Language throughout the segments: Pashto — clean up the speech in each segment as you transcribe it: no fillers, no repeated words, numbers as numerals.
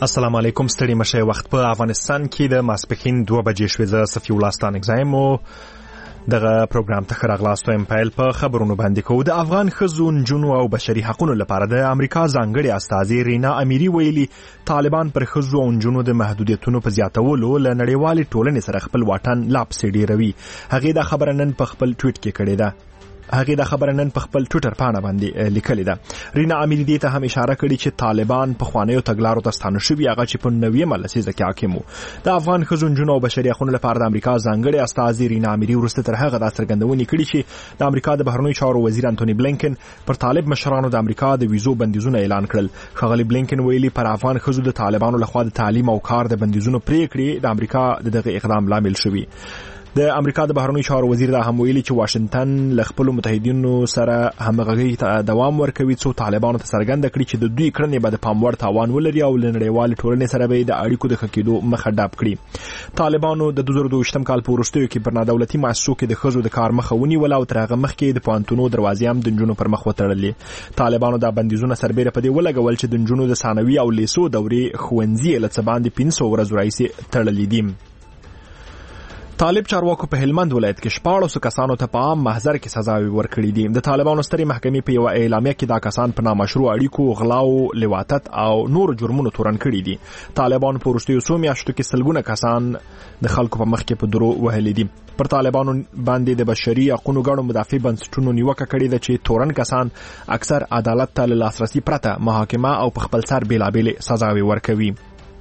السلام علیکم. ستړي مشه. وخت په افغانستان کې د ماسپښین 2 بجې شوې. زه صفي الله ستان اگزایم دغه پروګرام ته خراغلاست وایم. پیل په خبرونو باندې کوو. د افغان ښځو، نجونو او بشري حقوقو لپاره د امریکا ځانګړي استازي رینا امیری ویلي طالبان پر ښځو او نجونو د محدودیتونو په زیاتولو له نړیوالې ټولنې سره خپل واټن لا پسې ډیروي. هغې دا خبره نن په خپل ټویټ کې کړې ده. هغه د خبره نن په خپل ټویټر پاڼه باندې لیکلې ده. رینا امیری دې ته هم اشاره کړې چې طالبان په خوانیو تګلارو ته ستانه شوي، هغه چې په 90مه لسیزه کې حاکم وو. د افغان ښځو، نجونو او بشري حقوقو لپاره د امریکا ځانګړي استازي رینا امیری وروسته تر هغه دا څرګندونې کړې چې د امریکا د بهرنیو چارو وزیر انټونی بلینکن پر طالب مشرانو د امریکا د ویزو بندیزونه اعلان کړل. ښاغلي بلینکن ویلي پر افغان ښځو د طالبانو لخوا د تعلیم او کار د بندیزونو پریکړې د امریکا دغه اقدام لامل شوي. د امریکا د بهرنیو چارو وزیر دا هم ویلي چې واشنگټن له خپل متحدینو سره همغږي ته دوام ورکوي څو طالبانو ته څرګنده کړي چې د دوی کړنې به د پام وړ تاوان ولري او له نړیوالې ټولنې سره به د اړیکو د ښه کېدو مخه ډب کړي. طالبانو د 2022 کال په وروستیو کې پر نادولتي مؤسسو کې د ښځو د کار مخه ونیوله او تر هغه مخکې د پوهنتونو دروازې هم د نجونو پر مخ وتړلې. طالبانو دا بندیزونه سربیره په دې ولګول چې د نجونو د ثانوي او لیسو دورې ښوونځي له څه باندې 500 ورځو راهیسې تړلې دي. طالب چارواکو په هلمند ولایت کې 14 کسانو ته په عام محضر کې سزاوي ورکړې دي. د طالبانو سترې محکمې په یو اعلامیه کې دا کسان په نامشروع اړیکو، غلاو، لواطت او نور جرمونو تورن کړي دي. طالبانو په وروستیو څو میاشتو کې سلګونه کسان د خلکو په مخ کې په درو وهلي دي. پر طالبانو باندې د بشري حقوقو غړو مدافع بنسټونو نیوکه کړې ده چې تورن کسان اکثر عدالت ته له لاسرسي پرته محاکمه او په خپل سر بیلابېلې سزاوي ورکوي.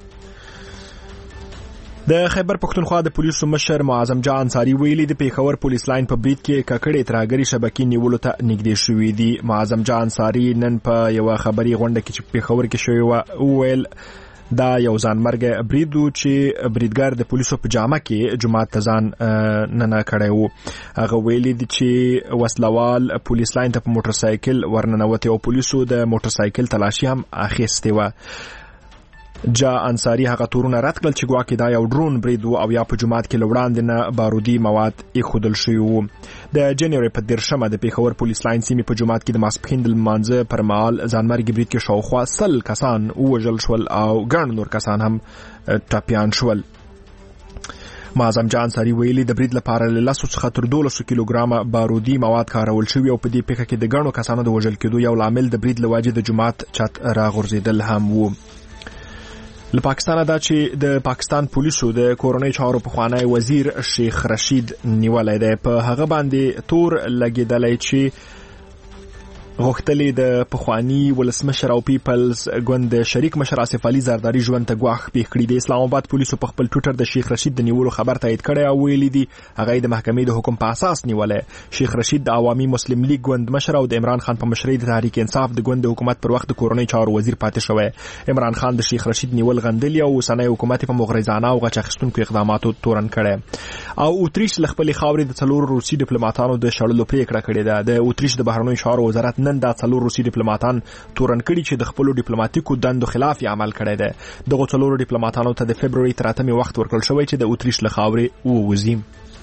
د خیبر پښتونخوا د پولیسو مشر معظم جان انصاری ویلي د پیښور پولیس لاین په برید کې ککړې ترهګري شبکې نیولو ته نږدې شوې دي. معظم جان انصاری نن په یو خبري غونډه کې چې پیښور کې شوی و ویل دا یو ځانمرګ برید و چې بریدګر د پولیسو په جامه کې جماعت ته ځان نه کړی و. هغه ویلي دي چې وسلوال پولیس لاین ته په موټر سایکل ورننوتي او پولیسو د موټر سایکل تلاشي هم اخیستې و. جا انصاری هغه تورونه رد کړل چې ګواکې دا یو ډرون برید و او یا په جماعت کې لوړاندې نه بارودي مواد ایښودل شوي وو. د جنوري په 13مه د پیښور پولیس لاین سیمې په جماعت کې د ماسپښین د لمانځه پر مهال ځانمرګي برید کې شاوخوا 100 کسان ووژل شول او ګڼ نور کسان هم ټپیان شول. معظم جان انصاری ویلي د برید لپاره له 10 څخه تر 12 کیلوګرامه بارودي مواد کارول شوي او په دې پیښه کې د ګڼو کسانو د وژل کېدو یو لامل د برید لوجې د جماعت چت راغورځېدل هم وو. له پاکستانه دا چې د پاکستان پولیسو د کورنۍ چارو پخوانی وزیر شیخ رشید نیولای دی. په هغه باندې تور لګیدلی چې غوښتلې د پخوانی ولسمشر او پیپلز ګوند شریک مشر آصف علي زرداری ژوند ته ګواښ پیښ کړی دی. اسلام آباد پولیسو په خپل ټویټر د شیخ رشید د نیولو خبر تایید کړی او ویلي دي هغه د محکمې د حکم په اساس نیولای. شیخ رشید د عوامي مسلم لیگ ګوند مشر او د عمران خان په مشرۍ د تحریک انصاف د ګوند حکومت پر وخت د کورنۍ چارو وزیر پاتې شوی. عمران خان د شیخ رشید نیول غندلی او اوسنۍ حکومت په مغرضانه او غچ اخیستونکو اقداماتو تورن کړی. او اوتریش له خپلې خاورې د 4 روسي ډیپلوماټانو د شړلو پریکړه کړې ده. د اوتریش د بهرنیو چارو وزارت نن دا 4 روسي ډیپلوماټان تورن کړي چې د خپل ډیپلوماټیکو دندو خلاف عمل کړی دی. دغه 4 ډیپلوماټانو ته د فبرवरी 3 وخت ورکړل شوی چې د اوتریش له خاورې ووځي.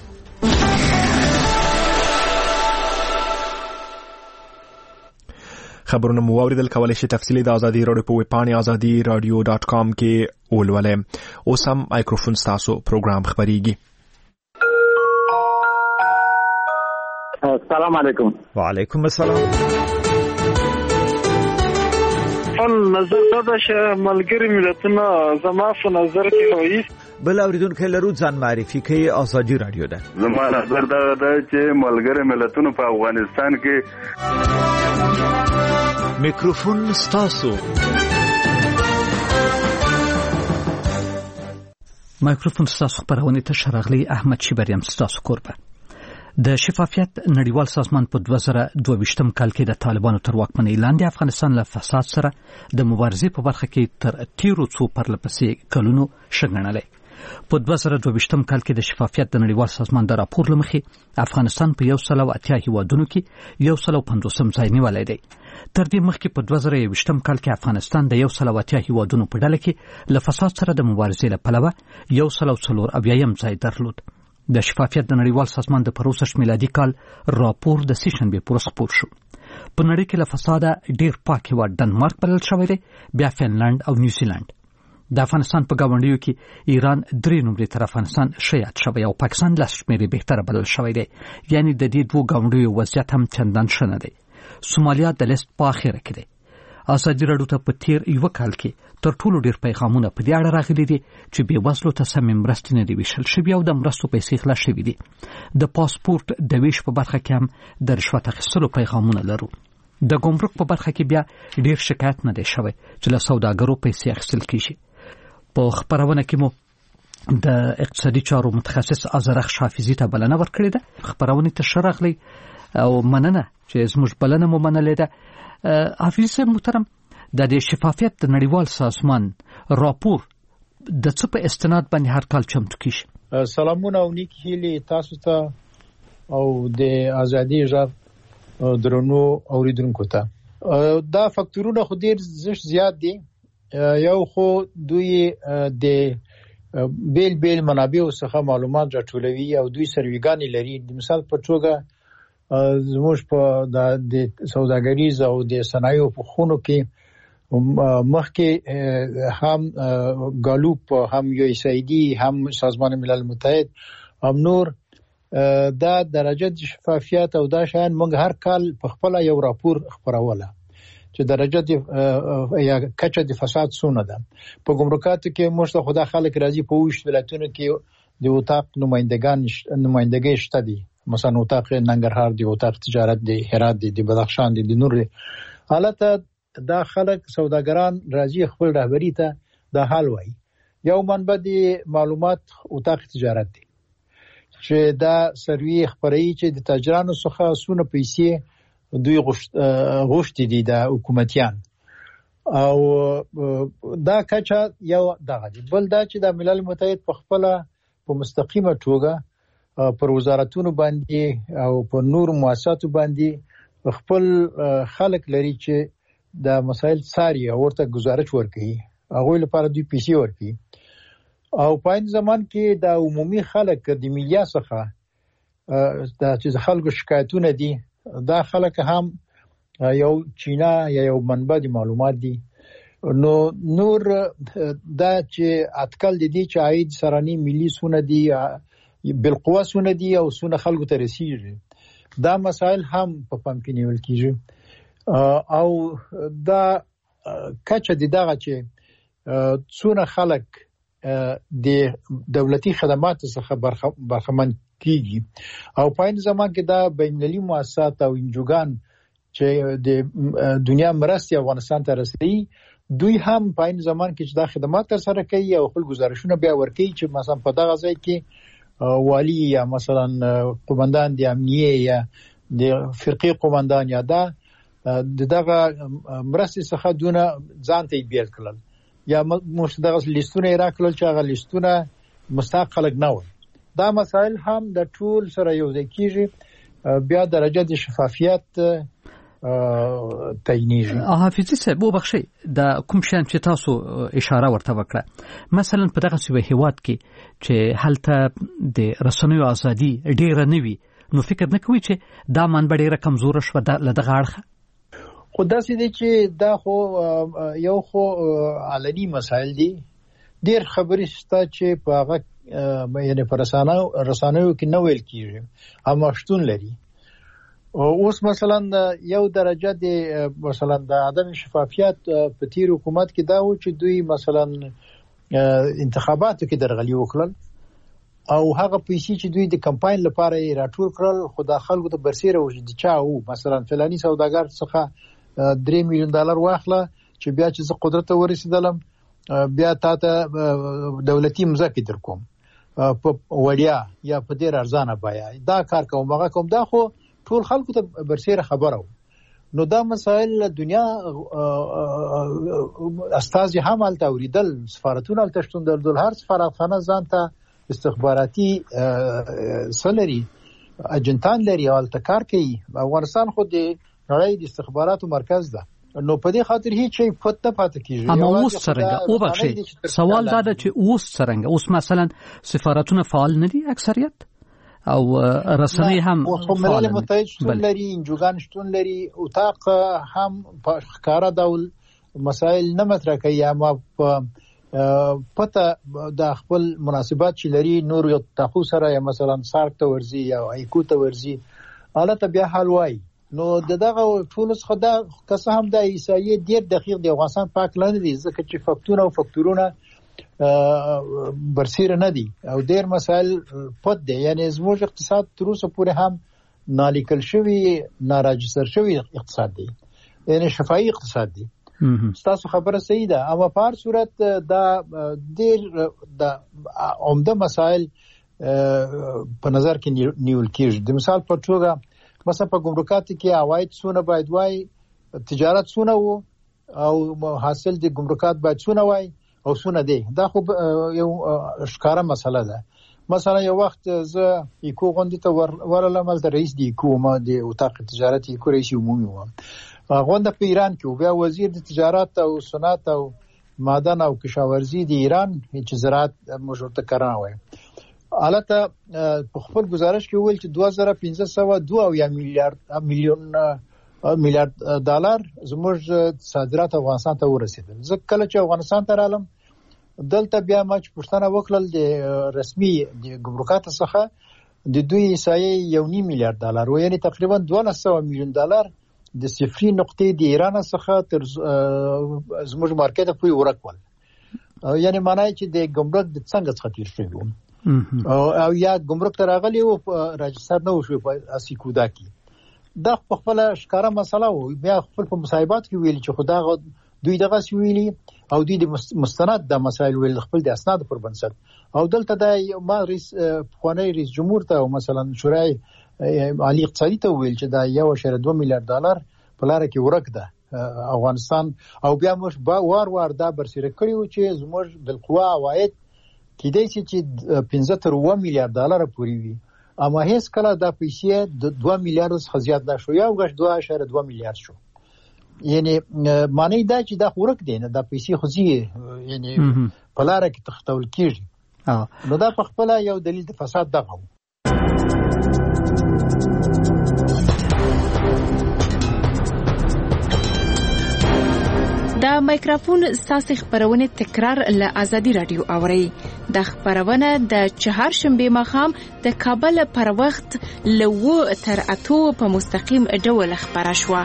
خبرونه مو واوریدل. کولی شئ تفصیلي د ازادي راډیو په ویب پاڼې azadi.radio.com کې ولولئ. اوس هم مایکروفون ستاسو پروګرام خبريږي. السلام علیکم. وعلیکم السلام. نظر دا چې ملګری ملتونه زما په نظر کې رئیس بل اوریدونکو لرو ځان معرفي کوي. ازادي رادیو ده. زما نظر دا چې ملګری ملتونه په افغانستان کې میکروفون ستاسو. مایکروفون ستاسو خبرونه ته شرغلی احمد شیبریم ستاسو قربه. د شفافیت نړیوال سازمان په 2022 کال کې د طالبانو تر واکمنۍ لاندې افغانستان له فساد سره د مبارزې په برخه کې تر تیرو څو پرلپسې کلونو شګنلې. په 2022 کال کې د شفافیت د نړیوال سازمان د راپور لمخې افغانستان په 180 هیوادونو کې 150 ځای نیولی دی. تر دې مخکې په 2021 کال کې افغانستان د 180 هیوادونو په ډله کې له فساد سره د مبارزې لپاره 140 ځای درلود. د شفافیت د نړیوال سازمان د 65 میلادي کال راپور د سیشنبې پر خپور شو. په نړۍ کې له فساده ډیر پاک هیواد ډنمارک بلل شوی دی، بیا فنلند او نیوزیلند. د افغانستان په گاونډیو کې ایران 3 نمرې تر افغانستان شیات شوی او پاکستان لاس شمیرې بهتره بلل شوی دی. یعنی د دې دوه گاونډیو وضعیت هم چندان ښه نه دی. سومالیا د لیست په اخره کې دی. ازادي راډیو ته په تیر یو کال کې تر ټولو ډیر پیغامونه په دې اړه راغلي دي چې بې وزلو ته سمې مرستې نه دي ویشل شوي او د مرستو پیسې خلاص شوي دي. د پاسپورت د ویش په برخه کې هم د رشوت اخیستلو پیغامونه لرو. د ګمرک په برخه کې بیا ډیر شکایت نه دی شوی چې له سوداګرو پیسې اخیستل کیږي. په خبرونه کې مو د اقتصادي چارو متخصص ازرخ حافظي ته بلنه ورکړې ده. خبرونه ته شرغلي او مننه چې زموږ بلنه مو منلې ده. حافظ صاحب محترم، د شفافیت د نړیوال سازمان راپور د څه په استناد باندې هر کال چمتو کیږي؟ سلامونه او نیک هیلې تاسو ته او د ازادي ژغ درنو اوریدونکو ته. دا فاکتورونه خو ډیر زیات دي. یو خو دوی د بیل منابع څخه معلومات راټولوي او دوی سرویګانی لري. د مثال په توګه زموږ په د سوداګریز او د صنایعو په خونو کې مخکې هم ګالوپ، هم USAID، هم سازمان ملل متحد، هم نور دا درجه د شفافیت او دا شان موږ هر کال په خپل یو راپور خبروله چې درجه د یا کچه د فساد څونه ده. په ګمرکاتو کې موږ ته خدا خلک راځي په وښ ولایتونو کې د وطاق نمائندګۍ شته دي. مثلا وطاق ننګرهار دی، وطاق تجارت دی، هرات دی، د بدخشان دی، د نور دی. حالته دا خلک سوداګران راځي خپل رهبری ته دا حال وایي. یو منبع د معلومات وطاق تجارت دی چې دا سروي خبري چې د تاجرانو څخه سونه پیسې دوی غوښتي دي د حکومتيان او دا کچا یو دغه دی. بل دا چې د ملل متحد په خپل په مستقیمه توګه پر وزارتونو باندې او پر نور مؤسساتو باندې خپل خلک لري چې د مسایل ساري ورته گزارش ورکړي. هغه لپاره دوی پیسې ورکړي او په این زمان کې د عمومي خلک د میډیا څخه د چې خلکو شکایتونه دي، دا خلک هم یو چینا یا یو منبع د معلومات دي. نو نور دا چې اتکل دي چې عاید سرانی ملي سونه دي بالقوه سونه دي او سونه خلکو ته رسیږي. دا مسائل هم په پام کې نیول کیږي او دا کچه دي دغه چې سونه خلک د دولتي خدماتو څخه برخمن کیږي او په این زمان کې دا بینالمللي مؤسسات او انجوګان چې د دنیا مرستې افغانستان ته رسېږي، دوی هم په این زمان کې چې دا خدمات تر سره کوي او خپل گزارشونه بیا ورکوي چې مثلا په دغه ځای کې والی یا مثلا قومندان د امنیه یا د فرقي قومندان یا دغه مرستې څخه دونه ځان ته بیل کړل یا موږ دغه لیستونه راکړل چې هغه لیستونه مستحق خلک نه وي. دا مسائل هم د ټول سره یو ځای کیږي، بیا درجه د شفافیت تعینیږي. حافظي صاحب وبخښئ، د کوم شان چې تاسو اشاره ورته وکړه مثلا په دغه څه هیواد کې چې هلته د رسنیو ازادي ډیره نه وي، نو فکر نه کوي چې دا منبع ډیره کمزوره شوه لدغه اړخه؟ خو داسې دی چې دا خو یو خو علني مسایل دي، ډیر خبرې شته چې په هغه یعنی په رسنیو کې نه ویل کیږي اما شتون لري. اوس مثلا یو درجه د مثلا د عدم شفافیت په تیر حکومت کې دا و چې دوی مثلا انتخاباتو کې درغلي وکړل او هغه پیسې چې دوی د کمپاین لپاره یې راټول کړل خو د خلکو ته برسیره و چې چا وو مثلا فلاني سوداګر څخه $3 میلیون واخله چې بیا چې زه قدرت ته ورسېدلم بیا تاسو دولتي مزکه درکوم په وړیا یا په ډیر ارزانه بیا دا کار کوم هغه کوم. دا خو ټول خلکو ته برسیره خبره و. نو دا مسائل دنیا استازي هم الته اوریدل، سفارتونه الته شتون درلودل، هر سفارتخانه ځان ته استخباراتي سلري اجنټان لري او الته کار کوي. افغانستان خو د نړۍ د استخباراتو مرکز ده، نو په دې خاطر هیڅ شي پاتې کیږي. اما اوس څنګه وبخښئ سوال دا ده چې اوس څنګه اوس مثلا سفارتونه فعال نه دي اکثریت او رسنۍ هم ملل متحد شتون لري، انجوګان شتون لري، وطاق هم په ښکارا ډول مسائل نه مطرح کوي اما په پته د خپل مناسبات چې لري نور یو تاخو سره یا مثلا سارک ته ورزي یا ایکو ته ورزي حالت بیا حال وای نو دغه ټول څه خدا که هم د عیسائی ډیر دقیق دی افغانستان پاک لاندې دي ځکه چې فاکتورونه او فاکتورونه برسیره نه دي او ډیر مسائل پد دي یعنی زموږ اقتصاد تر اوسه پورې هم نالیکل شوی ناراجستر شوی اقتصاد دی یعنی شفاهي اقتصاد دی تاسو خبره صحیح ده اما په هر صورت دا ډیر د عمده مسائل په نظر کې نیول کېږي د مثال په توګه مثلا په ګمرکاتو کې عواید څونه باید وای تجارت څونه وو او حاصل د ګمرکات باید څونه وای او څونه دی دا خو یو ښکاره مسله ده مثلا یو وخت زه ایکو غونډې ته ورلم د رئیس دی کومه د اتاق تجارت ایکو رئیس عمومي و غونډه په ایران کې بیا وزیر د تجارت او صنعت او معدن او کشاورزي د ایران چې زراعت مشورته کرانه وای البته په خپل گزارش کې ویل چې 2502 میلیارډ ډالر زموږ صادرات افغانستان ته ورسېدل ځکه کله چې افغانستان ته رالم دلته بیا ما چې پښتنه وکړل د رسمي د ګمرکات څخه د دوی عیسائی 1.5 میلیارډ ډالر و یعنی تقریبا 1200 میلیون ډالر د صفري نقطې د ایران څخه تر زموږ مارکیټ پورې ورکول یعنی معنی چې د ګمرک د څنګه څخه تیر شوی او یا ګمرک ته راغلی او راجستر نه وشو په اسیکودا کې دا په خپل ښکارا مسله و بیا خپل په مصاحبات کې ویل چې خدا دوی دغه ویلي او دوی د مستند د مسایل ویل خپل د اسناد پر بنسټ او دلته د ما رئیس خوانی رئیس جمهور ته مثلا شورای عالی اقتصادي ته ویل چې دا 1.2 میلیارډ ډالر په لار کې ورک ده افغانستان او بیا موږ وار دا برسره کړیو چې زموږ د قوا عواید کېدای شي چې 15 تر 1 میلیارډ ډالر پورې وي اما هیڅ کله دا پیسې د 2 میلیارډ څخه زیات نشو یا غش 2.2 میلیارډ شو یعنی معنی دا چې دا ورک دی نه دا پیسې خو زی یعنی په لار کې تختول کیږي نو دا په خپل یو دلیل د فساد دغه دا مایکروفون ساسي خبرونه تکرار له ازادي رادیو اوري د خبرونه د چهارشنبه مخام د کابل پر وخت لو تر اتو په مستقیم ډول خبره شوه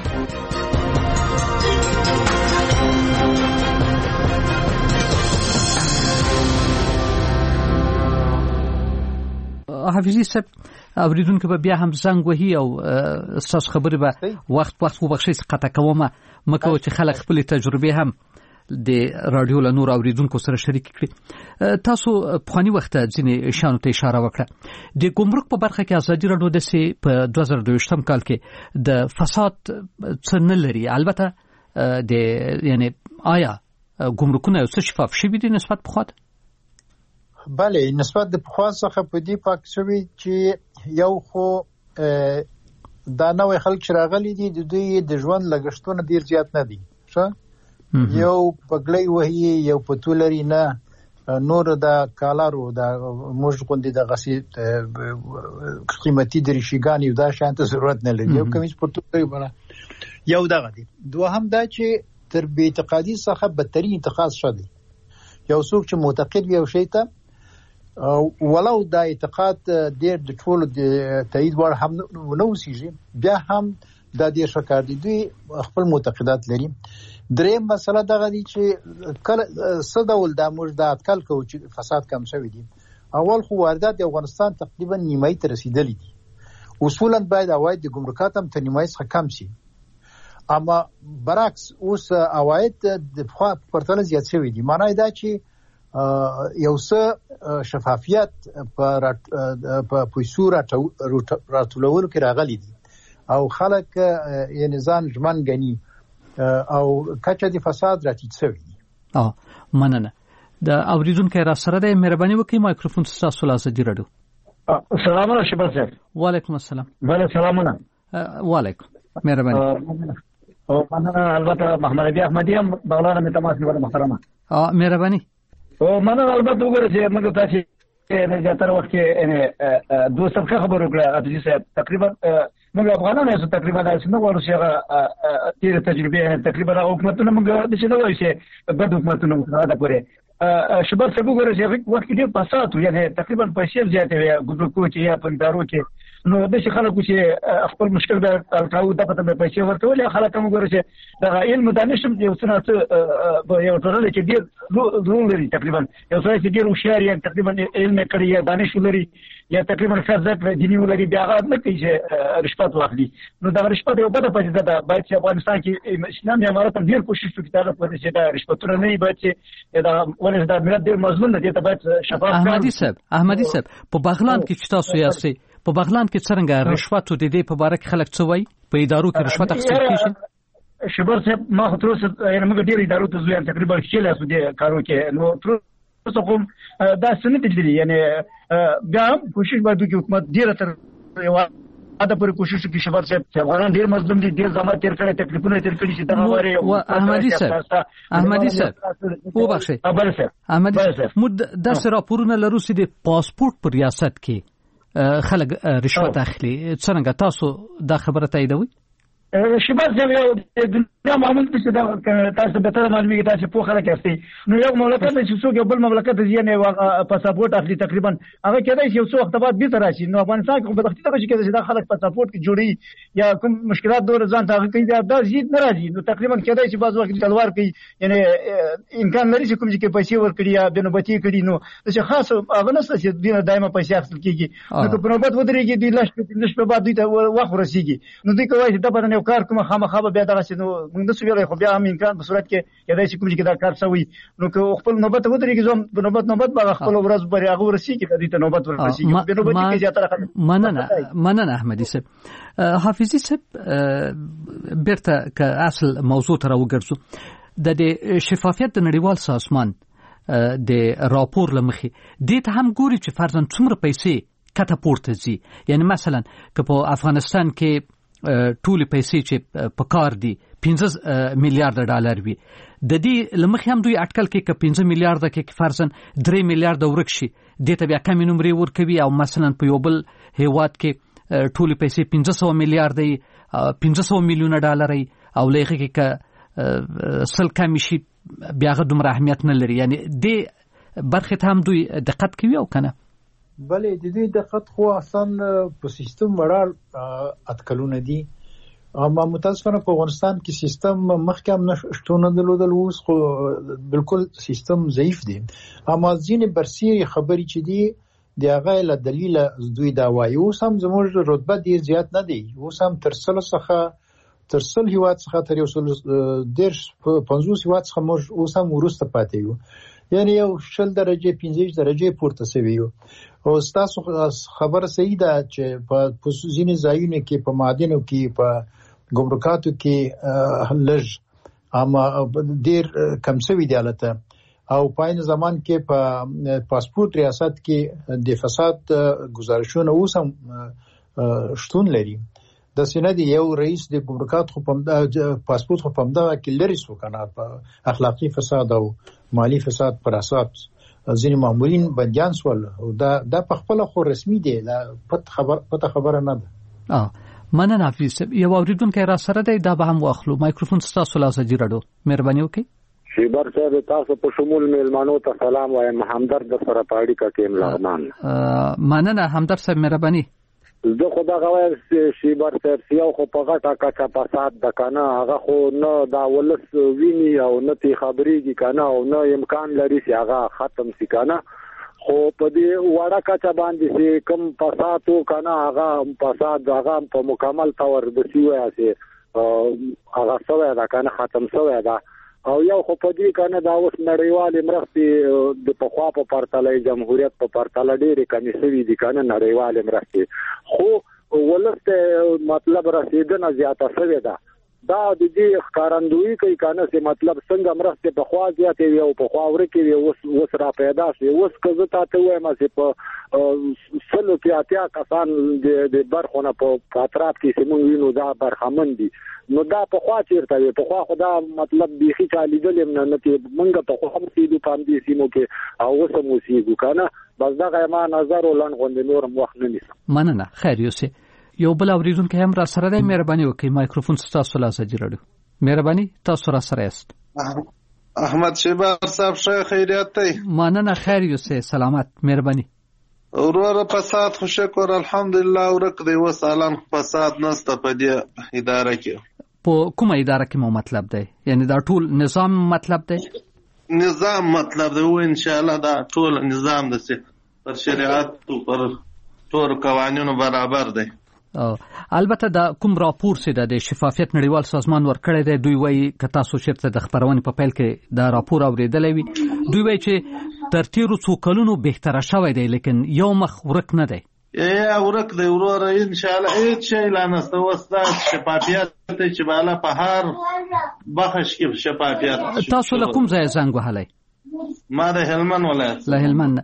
حافظي صاحب اوریدونکو به بیا هم زنګ وهي او اساس خبرې به وخت وبخښي قطع کومه مکو چې خلک خپل تجربه هم د رادیو له نور اوریدونکو سره شریک کړي تاسو په خاني وخت ځینې شانو ته اشاره وکړه د ګمرک په برخه کې ازادي رادیو د سي په 2022 کال کې د فساد څه نه لري البته د یعنی آیا ګمرکونه څه شفاف شوي دي نسبت په خاطر بله نسبت د پخوا څخه په دې پاک شوی چې یو خو دا نوې خلک راغلي دي د دوی د ژوند لګښتونه ډیر زیات نه دي ښه یو پګړی وهي یو پتولري نه نور د کالارو د موږ غوندي د غسي قیمتي درشيګانی دا شانته ضرورت نه لري یو کمیس پتولري بنا یو دغه دي دوهم دا چې تر بې اعتقادي څخه بدترین انتقاد شوی یو څوک چې معتقد وي او شي ته ولو دا اعتقاد ډېر د ټولو د تایید وړ هم نه وسیږي بیا هم دا ډېر شکار دي دوی خپل معتقدات لري دریم مسله دغه دي چې کله څه ډول د موږ د اټکل کوو چې فساد کم شوی دي اول خو واردات د افغانستان تقریبا نیمایي ته رسیدلې دي اصولا باید عواید د ګمرکات هم تر نیمایي څخه کم شي اما برعکس اوس عواید د پرتله زیات شوی دي معنی دا چې یو څه شفافیت په پیسو راتولولو کې راغلي دي او خلک یعنی ځان ژمن غني او کچه د فساد راټیټ شوی دي مننه د اوریدونکو را سره د مهرباني وکړئ مایکروفون تاسو لاسه دی راډیو السلام علیکم شباب صاحب وعلیکم السلام بله سلامونه وعلیکم مهرباني او مننه البته محمد ابي احمدي هم بغلانه می تماس نیول محترمه مهرباني او مننه البته وګورئ چې موږ تاسو نه زیاتره وخت کې دوه صفحه خبر وکړه اته صاحب تقریبا موږ افغانانو یې تقریبا د اسنه ورو شي تیر تجربه تقریبا حکومتونه موږ د څه نه وایي چې بد حکومتونه دا پورې شباب څه وګورئ چې وخت ډېر فساد یعنی تقریبا پیسې زیاتې وي ګمرکو چې یا پندارو کې نو د خلکو چې خپل مشکل د الکاو د پته به پیسې ورکول خلک هم وګورئ چې د علم دانشم یو څه په یو ټولنه کې ډېر رول لري تقریبا یو څه چې ډېر هوښیار یا تقریبا علم کړی یا دانش لري یا تقریبا خرڅ دیني ولري بیا هغه نه کوي چې رشوت واخلي نو دا رشوت یو بده پدیده ده باید چې افغانستان کې اسلامي امارات ډېر کوشش وکړي دا په چې دا رشوتونه نه باید چې دا ولې دا ملت ډېر مظلوم دی ته باید شفاف احمدي صاحب په بغلان کې چې تاسو یاستئ په بغلان کې څنګه رشوت او د دې په اړه خلک څه وایي په ادارو کې رشوت اخیستل کیږي شبر صاحب ما خو تر اوسه یعنی موږ ډېر ادارو ته ځو تقریبا شل اسو دي کارو کې نو تر اوسه کوم دا سنت دي یعنی بیا کوشش باید وکړي حکومت ډېر تر یو اته پر کوشش وکړي شبر صاحب افغانان ډېر مظلوم دي ډېر زما تیر کړي تکلیفونه تیر کړي چې دا واره احمدي صاحب وبخښئ احمدي صاحب مود د سره راپورونه لرو چې د پاسپورت پر ریاست کې خلک رشوت اخلي څنګه تاسو دا خبره تاییدوي شباب صاحب یو د دنیا معمول څه دا تاسو به تر معلومي کې تاسو په خلک یاستئ نو یو مملکت چې څوک بل مملکت ځینې پاسپورت اخلي تقریبا هغه کېدای شي یو څو وخت بعد بیرته راشي نو افغانستان کې په دغه ټکي کې دا خلک پاسپورت کې جوړي یا کوم مشکلات دور ځان ته کوي دا زیات نه راځي نو تقریبا کېدای شي بعض وخت تلوار کوي یعنی امکان لري چې کوم چې پیسې ورکړي یا بنوبتي کړي نو چې خاص هغه نه چې دینه دایمه پیسې اخیستل کیږي نو په نوبت ودرېږي د لاش په بعد دوی ته وخت ورسیږي نو دوی کوي چې دا په کار کومه خامخا بیا دغه چې نو موږ د سویلې خو بیا هم امکان په صورت کې کېدای شي کوم چې دا کار شوی نو که خپل نوبت ودرېږي زم په نوبت به خپل ورځ بری هغه ورسیږي د دې ته نوبت ورسیږي په نوبت کې زیاتره مننه احمدي صاحب حافظي صاحب بیرته که اصل موضوع ته راوګرځو د شفافیت د نړیوال سازمان د راپور لمخې دې ته هم ګوري چې فرضاً څومره پیسې کته پورته ځي یعنی مثلا که په افغانستان کې ټول پیسې چې په کار دي 15 میلیارډ ډالر وي د دې لمخې هم دوی اټکل کې ک 15 میلیارډ کې فرضاً 3 میلیارډ ورک شي د ته بیا کم نمبر ورکوي او مثلا په یو بل هیواد کې ټول پیسې 1500 میلیارډ دی 1500 میلیون ډالر او لږه کې ک سل کم شي بیا غو دومره اهمیت نه لري یعنی د برخه ته هم دوی دقت کوي او کنه بلې د دې دقت خو اصلا په سیستم وړاندې اټکلونه دي اما متاسفانه په افغانستان کې سیستم مخکې هم نشټونه درلودل اوس خو بالکل سیستم ضعیف دی اما ځینې برسېري خبرې چې دي د هغه له دلیل دوی دا وایي اوس هم زموږ رتبه ډېر زیات نه دی اوس هم تر 100 هیواد څخه تر 150 هیواد څخه موږ اوس هم ورسته پاتې یو یعنی یو 10 درجه 15 درجه پورته سوي یو او تاسو خبره صحیح ده چې په ځینې ځایونو کې په معادنو کې په ګمرکاتو کې لږ اما ډېر کم شوی دی حالت او په این زمان کې په پاسپورت ریاست کې د فساد گزارشونه اوس هم شتون لري د سینې یو رئیس د ګمرکات خو په پاسپورت خو په دغه کې لري سو کنه په اخلاقی فساد او مالی فساد پر اساس ځینې مامورین بنديان سول او دا په خپل خو رسمي دی دا پته خبره نه ده مننه حافظ یو اوریدونکو را سره دی دا به هم واخلو مایکروفون تاسو لا سجی راډو مهرباني وکړئ شیبر صاحب تاسو په شمول میلمانو ته سلام وایم همدرد سره پاړی کا کې ملغمان مننه همدرد صاحب مهرباني زه خو دا غواړم شیبر صاحب سیاو خو په غټه کچا فساد د کنه هغه خو نه دا ولس ویني او نه تی خبرېږي کنه او نه امکان لري چې هغه ختم شي کنه خو په دې وړه کچا باندې چې کوم فساد و کنه هغه فساد هغه په مکمل تور بسی وایي چې هغه سوی دا کنه ختم سوی دا او یو خو په دې کنه دا اوس نړیوال مرستې د پخوا په پرتله جمهوریت په پرتله ډېرې کمې شوي دي کنه نړیوال مرستې خو ولسته مطلب رسیدنه زیاته شوې ده دا د دې ښکارندویي کوي کنه چې مطلب څنګه مرستې پخوا زیاتې وي او پخوا ورکې وي اوس را پیدا شي اوس که زه تاته وایم چې په سلو کې اتیا کسان د برخونه په اطراف کې چې موږ وینو دا برخمن دي نو دا په خوا چیرته وي په خوا خدا مطلب بيخي چالیدل نه ته منګه په خوا هم سیدو پام دي سیمو کې او اوس مو سیدو کنه بس دا ما نظر ولن غوند نورم وخت نه نیسم مننه خیر یوسه یو بل اوریدونکو هم را سره دی مهرباني وکړئ مایکروفون تاسو لا سجی راډو مهرباني تاسو را سره است احمد شیبار صاحب ښه خیریت دی؟ مننه خیر یوسې سلامت مهرباني. وروره فساد خو شکر الحمدلله ورک دی، اوس الان فساد نسته په دې اداره کې. په کومه اداره کې مو مطلب دی؟ یعنی دا ټول نظام مطلب دی؟ نظام مطلب دی، او ان شاء الله دا ټول نظام دسي پر شریعت او پر ټول قوانینو برابر دی. البته دا کوم راپور سي د شفافیت نړیوال سازمان ورکړی دی، دوی وایي که تاسو چېرته د خپرونې په پیل کې دا راپور اورېدلی وي، دوی وایي چې تر تیرو څو کلونو بهتره شوی دی، لیکن یو مخ ورک نه دی. ورک دی وروره، ان شاء الله هیڅ شی لا نسته. اوس دا شفافیت دی چې بالا په هر بخش کې شفافیت. تاسو له کوم ځایه زنګ وهلی؟ ما د هلمند ولایت. له هلمند.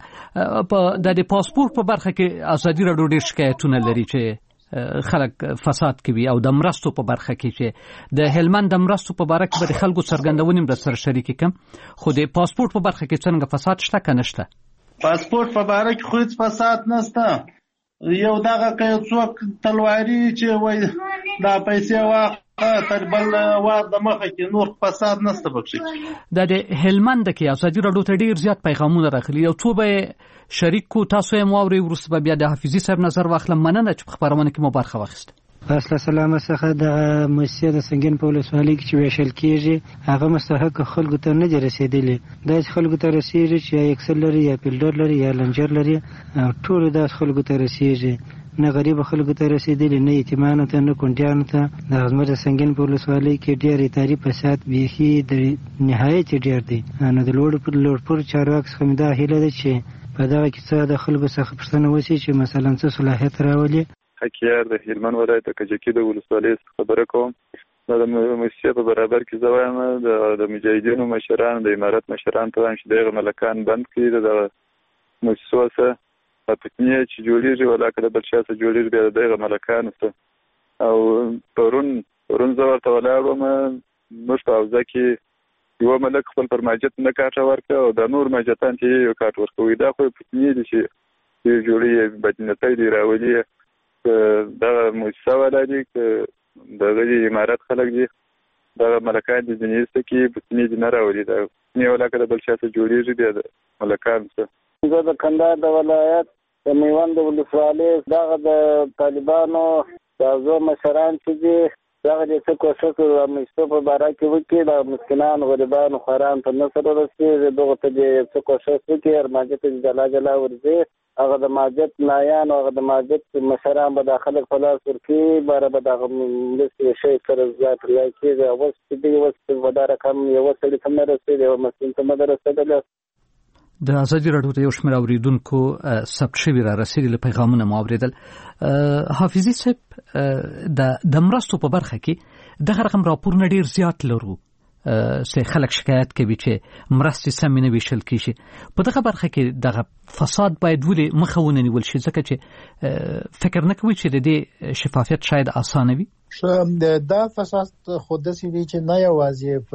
د پاسپورت په برخه کې ازادي راډیو ډېر شکایتونه لري چې خلک فساد کوي، او د مرستو په برخه کې چې د هلمند د مرستو په باره کې به د خلکو څرګندونې هم سره شریکې کړم، خو د پاسپورت په برخه کې څنګه فساد شته که نشته؟ پاسپورت په باره کې خو هیڅ فساد نشته. یو دغه که یو څوک تلواري چې وایي دا پیسې واخله تر بل وار د مخه کې، نور فساد نشته پکې. د هلمند کې ازادي راډیو ته ډېر زیات پیغامونه راغلي، یو څو به شریک کو، تاسو یې واورئ، وروسته به بیا د حافظي صاحب نظر واخلم. مننه چې په خپرونه کې مو برخه واخیسته. اصل سلامه څخه د مؤسسې د سنگین په ولسوالۍ کې چې ویشل کېږي هغه مستحق خلکو ته نه دي رسېدلي. دا چې خلکو ته رسېږي چې یا اکسل لري یا فلډر لري یا لنجر لري، ټولو دا خلکو ته رسېږي، نه غریب خلکو ته رسېدلي، نه یتیمانو ته، نه کونډیانو ته. د غزمر د سنگین په ولسوالۍ کې ډېر اداري فساد بیخي د نهایت ډېر دی. نو د لوړپور چارواکو څخه مې دا هیله ده چې په دغه کې څه د خلکو څخه پوښتنه وشي چې مثلا څه صلاحیت راولي. حکیار د هلمند ولایت د کجکي د ولسوالۍ خبره کوم. دا د مؤسسې په برابر کې زه وایم د مجاهدینو مشران، د امارت مشران ته وایم چې دغه ملکان بند کړي، د مؤسسو څخه فتنې چې جوړېږي ولا که د بل چا څه جوړېږي بیا د دغه ملکانو څخه. او پرون زه ورته ولاړ وم، موږ په حوزه کې یو ملک خپل پر ماجت نه کاټه ورکړه او د نور ماجتان چې یو کاټ ورکوي. دا خو فتنې دي چې جوړې بدنتۍ دي راولي. دغه مؤسسه والا دي که دغه امارت خلک دي، دغه ملکان دي ځینې ایسته کې فتنې دي نه راولي. دا فتنې ولا که د بل چا څه جوړېږي بیا د ملکانو څخه. زه د کندهار د ولایت د میوند ولسوالۍ دغه د طالبانو د ازو مشران چې دي دغه د څه کوشش د مستو په باره کې وکړي، د مسکینانو غریبانو خواران په نصر ورسېږي، دغه ته د څه کوشش وکړي، ارماجت جلا ورځي، هغه د ماجت نایان او هغه د ماجت مشران به د خلک په لاس ورکړي، باره به دغه مرستې شی سره زیات ریا کېږي. اوس چې دی اوس په دا رقم یوه سړي ته نه رسېږي، یوه مسکین ته نه رسېدلی. د ازادي راډیو ته یو شمېر اورېدونکو ثبت شوي را رسېدلي پیغامونه مو اورېدل. حافظي صاحب، د مرستو په برخه کې دغه رقم راپورونه ډېر زیات لرو، چې خلک شکایت کوي چې مرستې سمې نه ویشل کېږي. په دغه برخه کې دغه فساد باید ولې مخه ونیول شي، ځکه چې فکر نه کوي چې د دې شفافیت شاید اسانه وي؟ دا فساد خو داسې دی چې نه یوازې په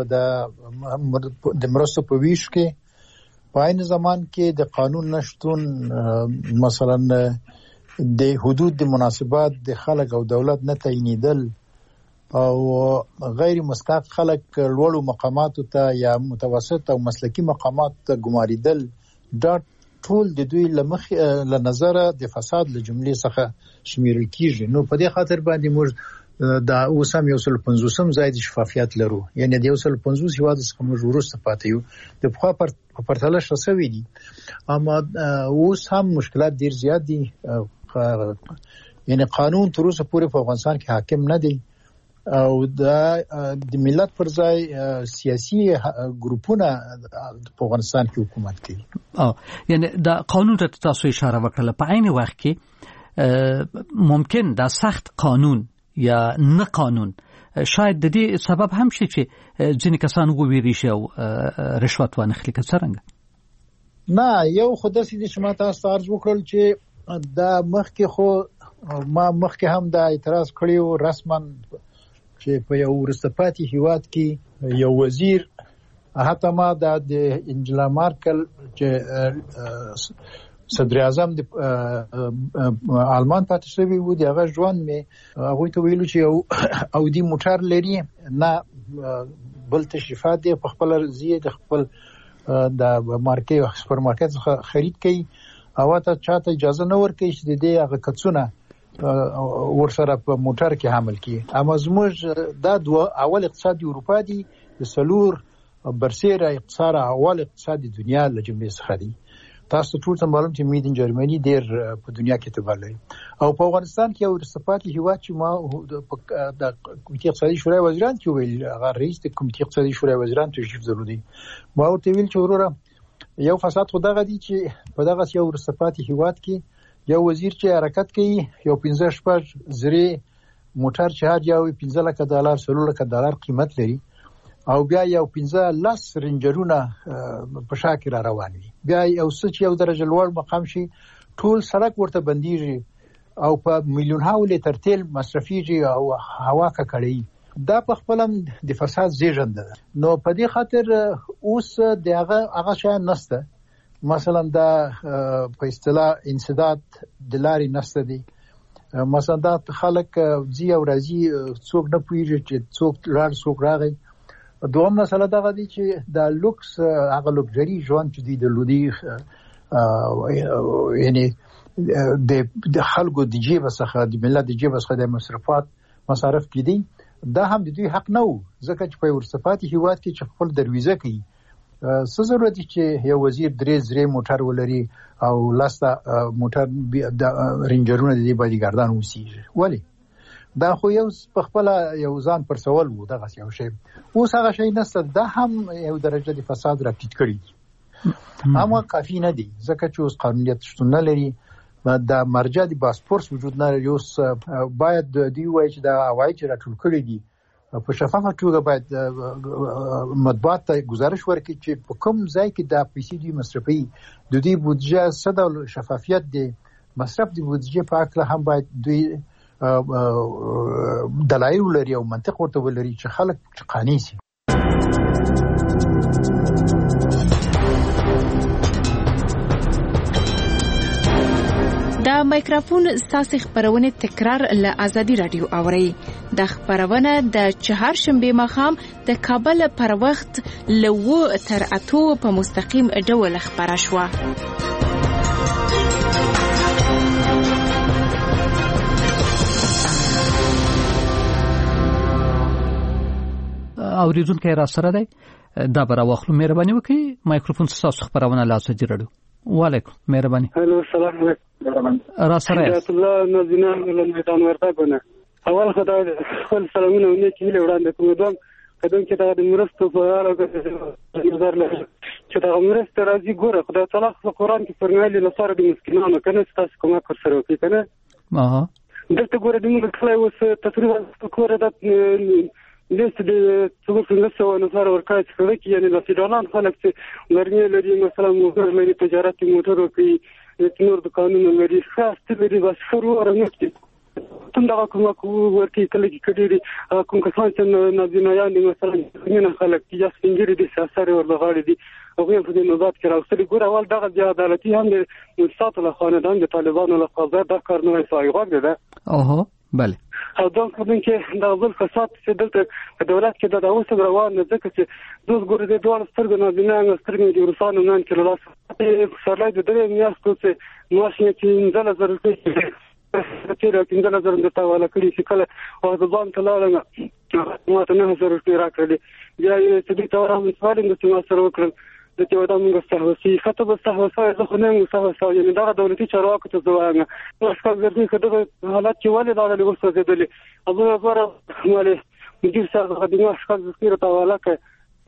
د مرستو په ویش کې، په عین زمان کې د قانون نشتون، مثلا د حدود د مناسبات د خلک او دولت نه تعیینېدل، او غیر مستحق خلک لوړو مقاماتو ته یا متوسط او مسلکي مقاماتو ته ګمارېدل، دا ټول د دوی له نظره د فساد له جملې څخه شمیرل کیږي. نو په دې خاطر باندې موږ دا اوس هم 150 ځای د شفافیت لرو، یعنی د 150 هیوادو څخه موږ وروسته پاتې یو. د پخوا په پرتله ښه شوي دي، اما اوس هم مشکلات ډېر زیات دي. یعنی قانون تر اوسه پورې په افغانستان کې حاکم نه دی، او د ملت پر ځای سیاسي ګروپونه په افغانستان کې حکومت کوي. یعنی دا قانون ته تاسو اشاره وکړه، په عین وخت کې ممکن دا سخت قانون یا نه قانون شاید د دې سبب هم شي چې ځینې کسان وویریږي او رشوت وانخلي. که څرنګه؟ نه، یو خو داسې دي چې ما تاسو ته عرض وکړل چې دا مخکې خو ما مخکې هم دا اعتراض کړی و رسما چې په یو وروسته پاتې هیواد کې یو وزیر، حتی ما د انجلا مارکل چې صدر اعظم د آلمان پاتې شوی و، د هغه ژوند مې هغوی ته ویلو چې یو اودي موټر لري، نه بل تشریفات دي په خپل ارزي د خپل د مارکیټ او سپر مارکیټ څخه خرید کوي او ته چاته اجازه نه ورکوي چې د دې هغه کڅونه ورسره په موټر کې حمل کړي. اما زموږ دا دوه اول اقتصاد اروپا دي د سلور برسیره اقتصاد اول اقتصاد دنیا له جملې څخه دي. تاسو ټول ته معلوم چې میډ ان جرمني ډیر په دنیا کې اعتبار لري او په افغانستان کې یو رسپاتي هیواد چې ما د کمیټې اقتصادي شورای وزیران کې ویل هغه رئیس د کمیټې اقتصادي شورای وزیران تشریف درلودي ما ورته ویل چې وروره یو فساد خو دغه دي چې په دغه یو رسپاتي هیواد کې یو وزیر چې حرکت کوي یو 15 شپږ زری موټر چارج یو $15,000 $16,000 قیمت لري او بیا یو 15 رنجرونه په شاکر روان وي بیا یو څه یو درجه لوړ مقام شي ټول سړک ورته بنديږي او په میلیونونو لیټر تیل مصرفيږي او هوا ککړي دا په خپلم د فساد زیږنده نو په دې خاطر اوس دغه شای نسته مثلا دا په اصطلاح انسداد د لاري نسته دي مثلا دا خلک زی او راځي څوک نه پوهیږي چې څوک راغی دوم مسله دغه دي چې د لوکس هغه لوکسري ژوند چې دی د لودي یعنی د خلکو د جیب څخه د ملت د جیب څخه د مصارف کیدي دا هم د دوی حق نه وو ځکه چې په ورسپاتي هیواد کې چې خپل دروازه کوي څه ضرورت چې یو وزیر درې زری موټر ولري او لاسته موټر د رنجرونه د بادیګاردان وسیږي ولی دا خو یو په خپل یو ځان پر سوال وو دغه یو شی اوس هغه شی نسته دا هم یو درجه د فساد راټیټ کړی اما کافی نه دی ځکه چې اوس قانونیت شتون نه لري د مرجع د پاسپورت وجود نه لري اوس باید دی وایي چې دا هوایي چې راټول کړی دي په شفافه توګه باید مطبوعات ته گزارش ورکړي چې په کوم ځای کې د پیسې دی مصرفي د دې بودجه صد شفافیت دی مصرف د بودجه په اړه هم باید دوی دلایل لري او منطق ورته ولري چې خلک قانع شي. د مایکروفون ستاسو خبرونه تکرار له ازادي رادیو اوري د خبرونه د چهارشنبه مخام د کابل پر وخت لو تر اتو په مستقیم ډول خبره شوه. اوریدونکو را سره دی دا برا واخلو مهرباني وکړئ مایکروفون تاسو خبرونه لاسه جوړو وعلیکم مهرباني هلو السلام علیکم را سره حضرت الله نازینا له میدان ورتګونه اول خدای خپل سلامونه ونکي له وړاندې کوم کدون چې دا د مرستو په اړه نظر لري چې دا مرسته راځي ګوره خدای تعالی په قرآن کې فرمایلی لپاره د مسکینانو کنه تاسو کومه کار سره وکړئ کنه دلته ګوره د موږ کله اوس تقریبا کوره د لیست د څومره نسو نظر ورکړی چې کې یعنی د فدرالان خلک چې ورنی لري مثلا موټر لري تجارت موټر کوي نور دکانونه لري خاص لري بس فرو ورنکتي تم دا کومه ورکی کله کې کډيري کوم کسان چې نازینایان مثلا نه خلک چې څنګه دي سیاست ورلغاړي دي او په دې نوبت کې راوستي ګور اول دغه د عدالتي هم د مستقل خاندان د طالبانو له قضا دا کار نه سایغه ده اوه بله او دا کوم چې دا ځل فساد چې دلته په دولت کې د اوسه روان نه ځکه چې دوه ګور د دوه سترګو نازینان سترګو د روسانو نن کې لاس سره د دې میاشتو چې ماشین چې انځل زرته چې راکینځل زرته تا ولا کړی چې کله او ځان ته لاړم نو ته نه زر راکړي بیا چې دې تور هم سوالین د سیمه سره وکړل د چې ودا موږ استهوسی خطب استهوسا زه خو نه مستهوسا یعنی دا دولتي چارواکو ته ځوانه نو څنګه ګرځي کده حالات چې ولې دا له وسه زیدلې ابو غفار مالي مدیر صاحب خدمه اشکال ذکر ته ولاکه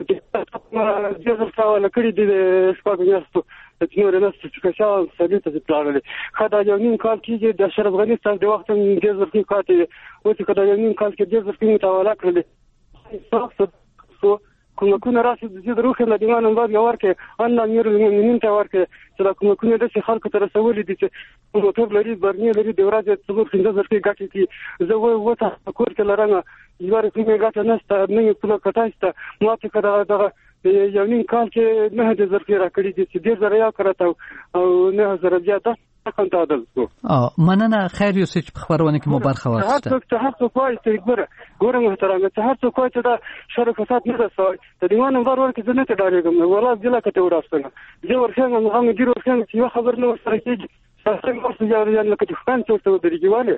چې جزر سوال کړی د سپاګ میاستو چې نور نه ستاسو سړي ته پلانلې خدای یو نیم کال کې د شرف غنی ستاسو د وخت جزر کې کاته او چې خدای یو نیم کال کې جزر کې متواله کړل تاسو کومه راسي د روح له دیوان باندې ورکه ان امیر المؤمنین ته ورکه چې کومه د خلکو تر رسولې دي چې موټر لري برني لري د ورځې څلور خنده ځکه ګټي کی زه وته کور کې لرنه یوار کومه ګټه نشته نه یو څه کټایسته مو ته کړه یو نیم کال کې نه د زرفي را کړی دي چې ډیر زره یا کړته او نه زره بیا ته څنګه تعادل کو مننه خیر یوسف په خبرونه کې مو برخه واخیسته هر څوک وایي چې ګوره محترم چې هر څوک وایي چې دا شر فساد نه رسوي ته دیوان نمبر ورکې زه نه ته ډارېږم ولا ځله کته ورسته زه ورښم هغه مدیر ورښم چې یو خبر نه ورسره کېږي تاسو ورته یاري لکه چې خان څه ته درېږي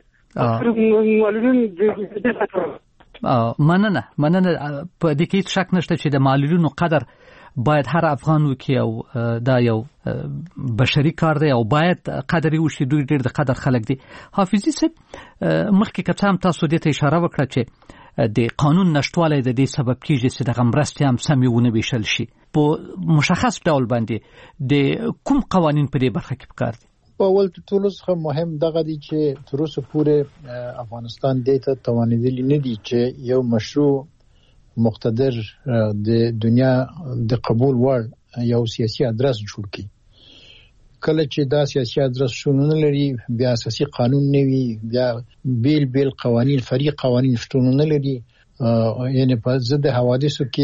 مننه په دې کې شک نشته چې د معلولینو قدر باید هر افغان وکي او دا یو بشري کار دی او باید قدر وشي دوی ډېر د قدر خلک دي حافظي صاحب مخکې که څه هم تاسو دې ته اشاره وکړه چې د قانون نشټوالی د دې سبب کیږي چې دغه مرستې هم سمې ونه ویشل شي په مشخص ډول باندې د کوم قوانین په دې برخه کې پکار دي اول ټولو څخه مهم دغه دی چې تر اوسه پورې افغانستان دې ته توانېدلی نه دي چې یو مشروع مقتدر د دنیا د قبول وړ یو سیاسي ادرس جوړ کړي کله چې دا سیاسي ادرس شونه لري بیا اساسي قانون نه وي بیا بیل قوانین فرعي قوانین شونه لري یعنی په ضد حوادثو کې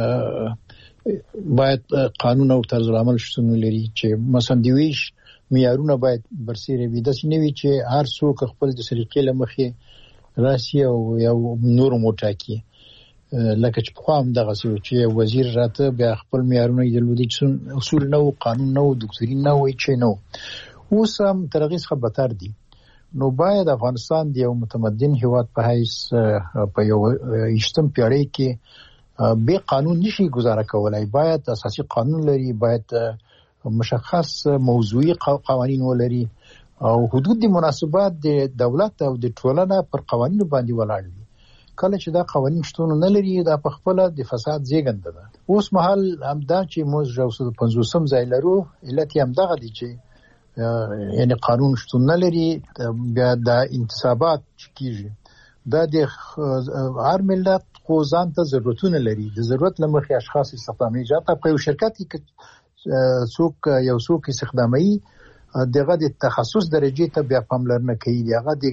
باید قانون او طرز عمل شونه لري چې مثلا دی ویش معیارونه باید برسېره وي داسې نه وي چې هر څوک خپل د سلیقې له مخې راسي او یو نور موټاکي لکه چې په خام دغه چې وزیر راته بیا خپل معیارونه یې درلودي چې اصول نه او قانون نه او دکتورین نه وي چې نو اوس هم ترغیز خه بتر دي نو باید افغانستان د یو متمدن هیواد په حیث په یو اشتم پیړۍ کې به قانون نشي گزاره کولای باید اساسي قانون لري باید مشخص موضوعي قوانين ولري او حدود د مناسبات د دولت او د ټولنه پر قوانینو باندې ولاړ وي کله چې دا قوانين شتون نه لري دا په خپل د فساد زیږنده ده اوس مهال همدا چې موږ 250 ځای لرو علت هم دغه دي چې یعنی قانون شتون نه لري بیا د انتصابات کیږي دا د هر ملت خو ځان ته ضرورتونه لري د ضرورت لمخې اشخاص استخدامي جاته په یو شرکت کې څوک استخدامي دغه د تخصص درجه ته بیا پاملرنه کوي دغه د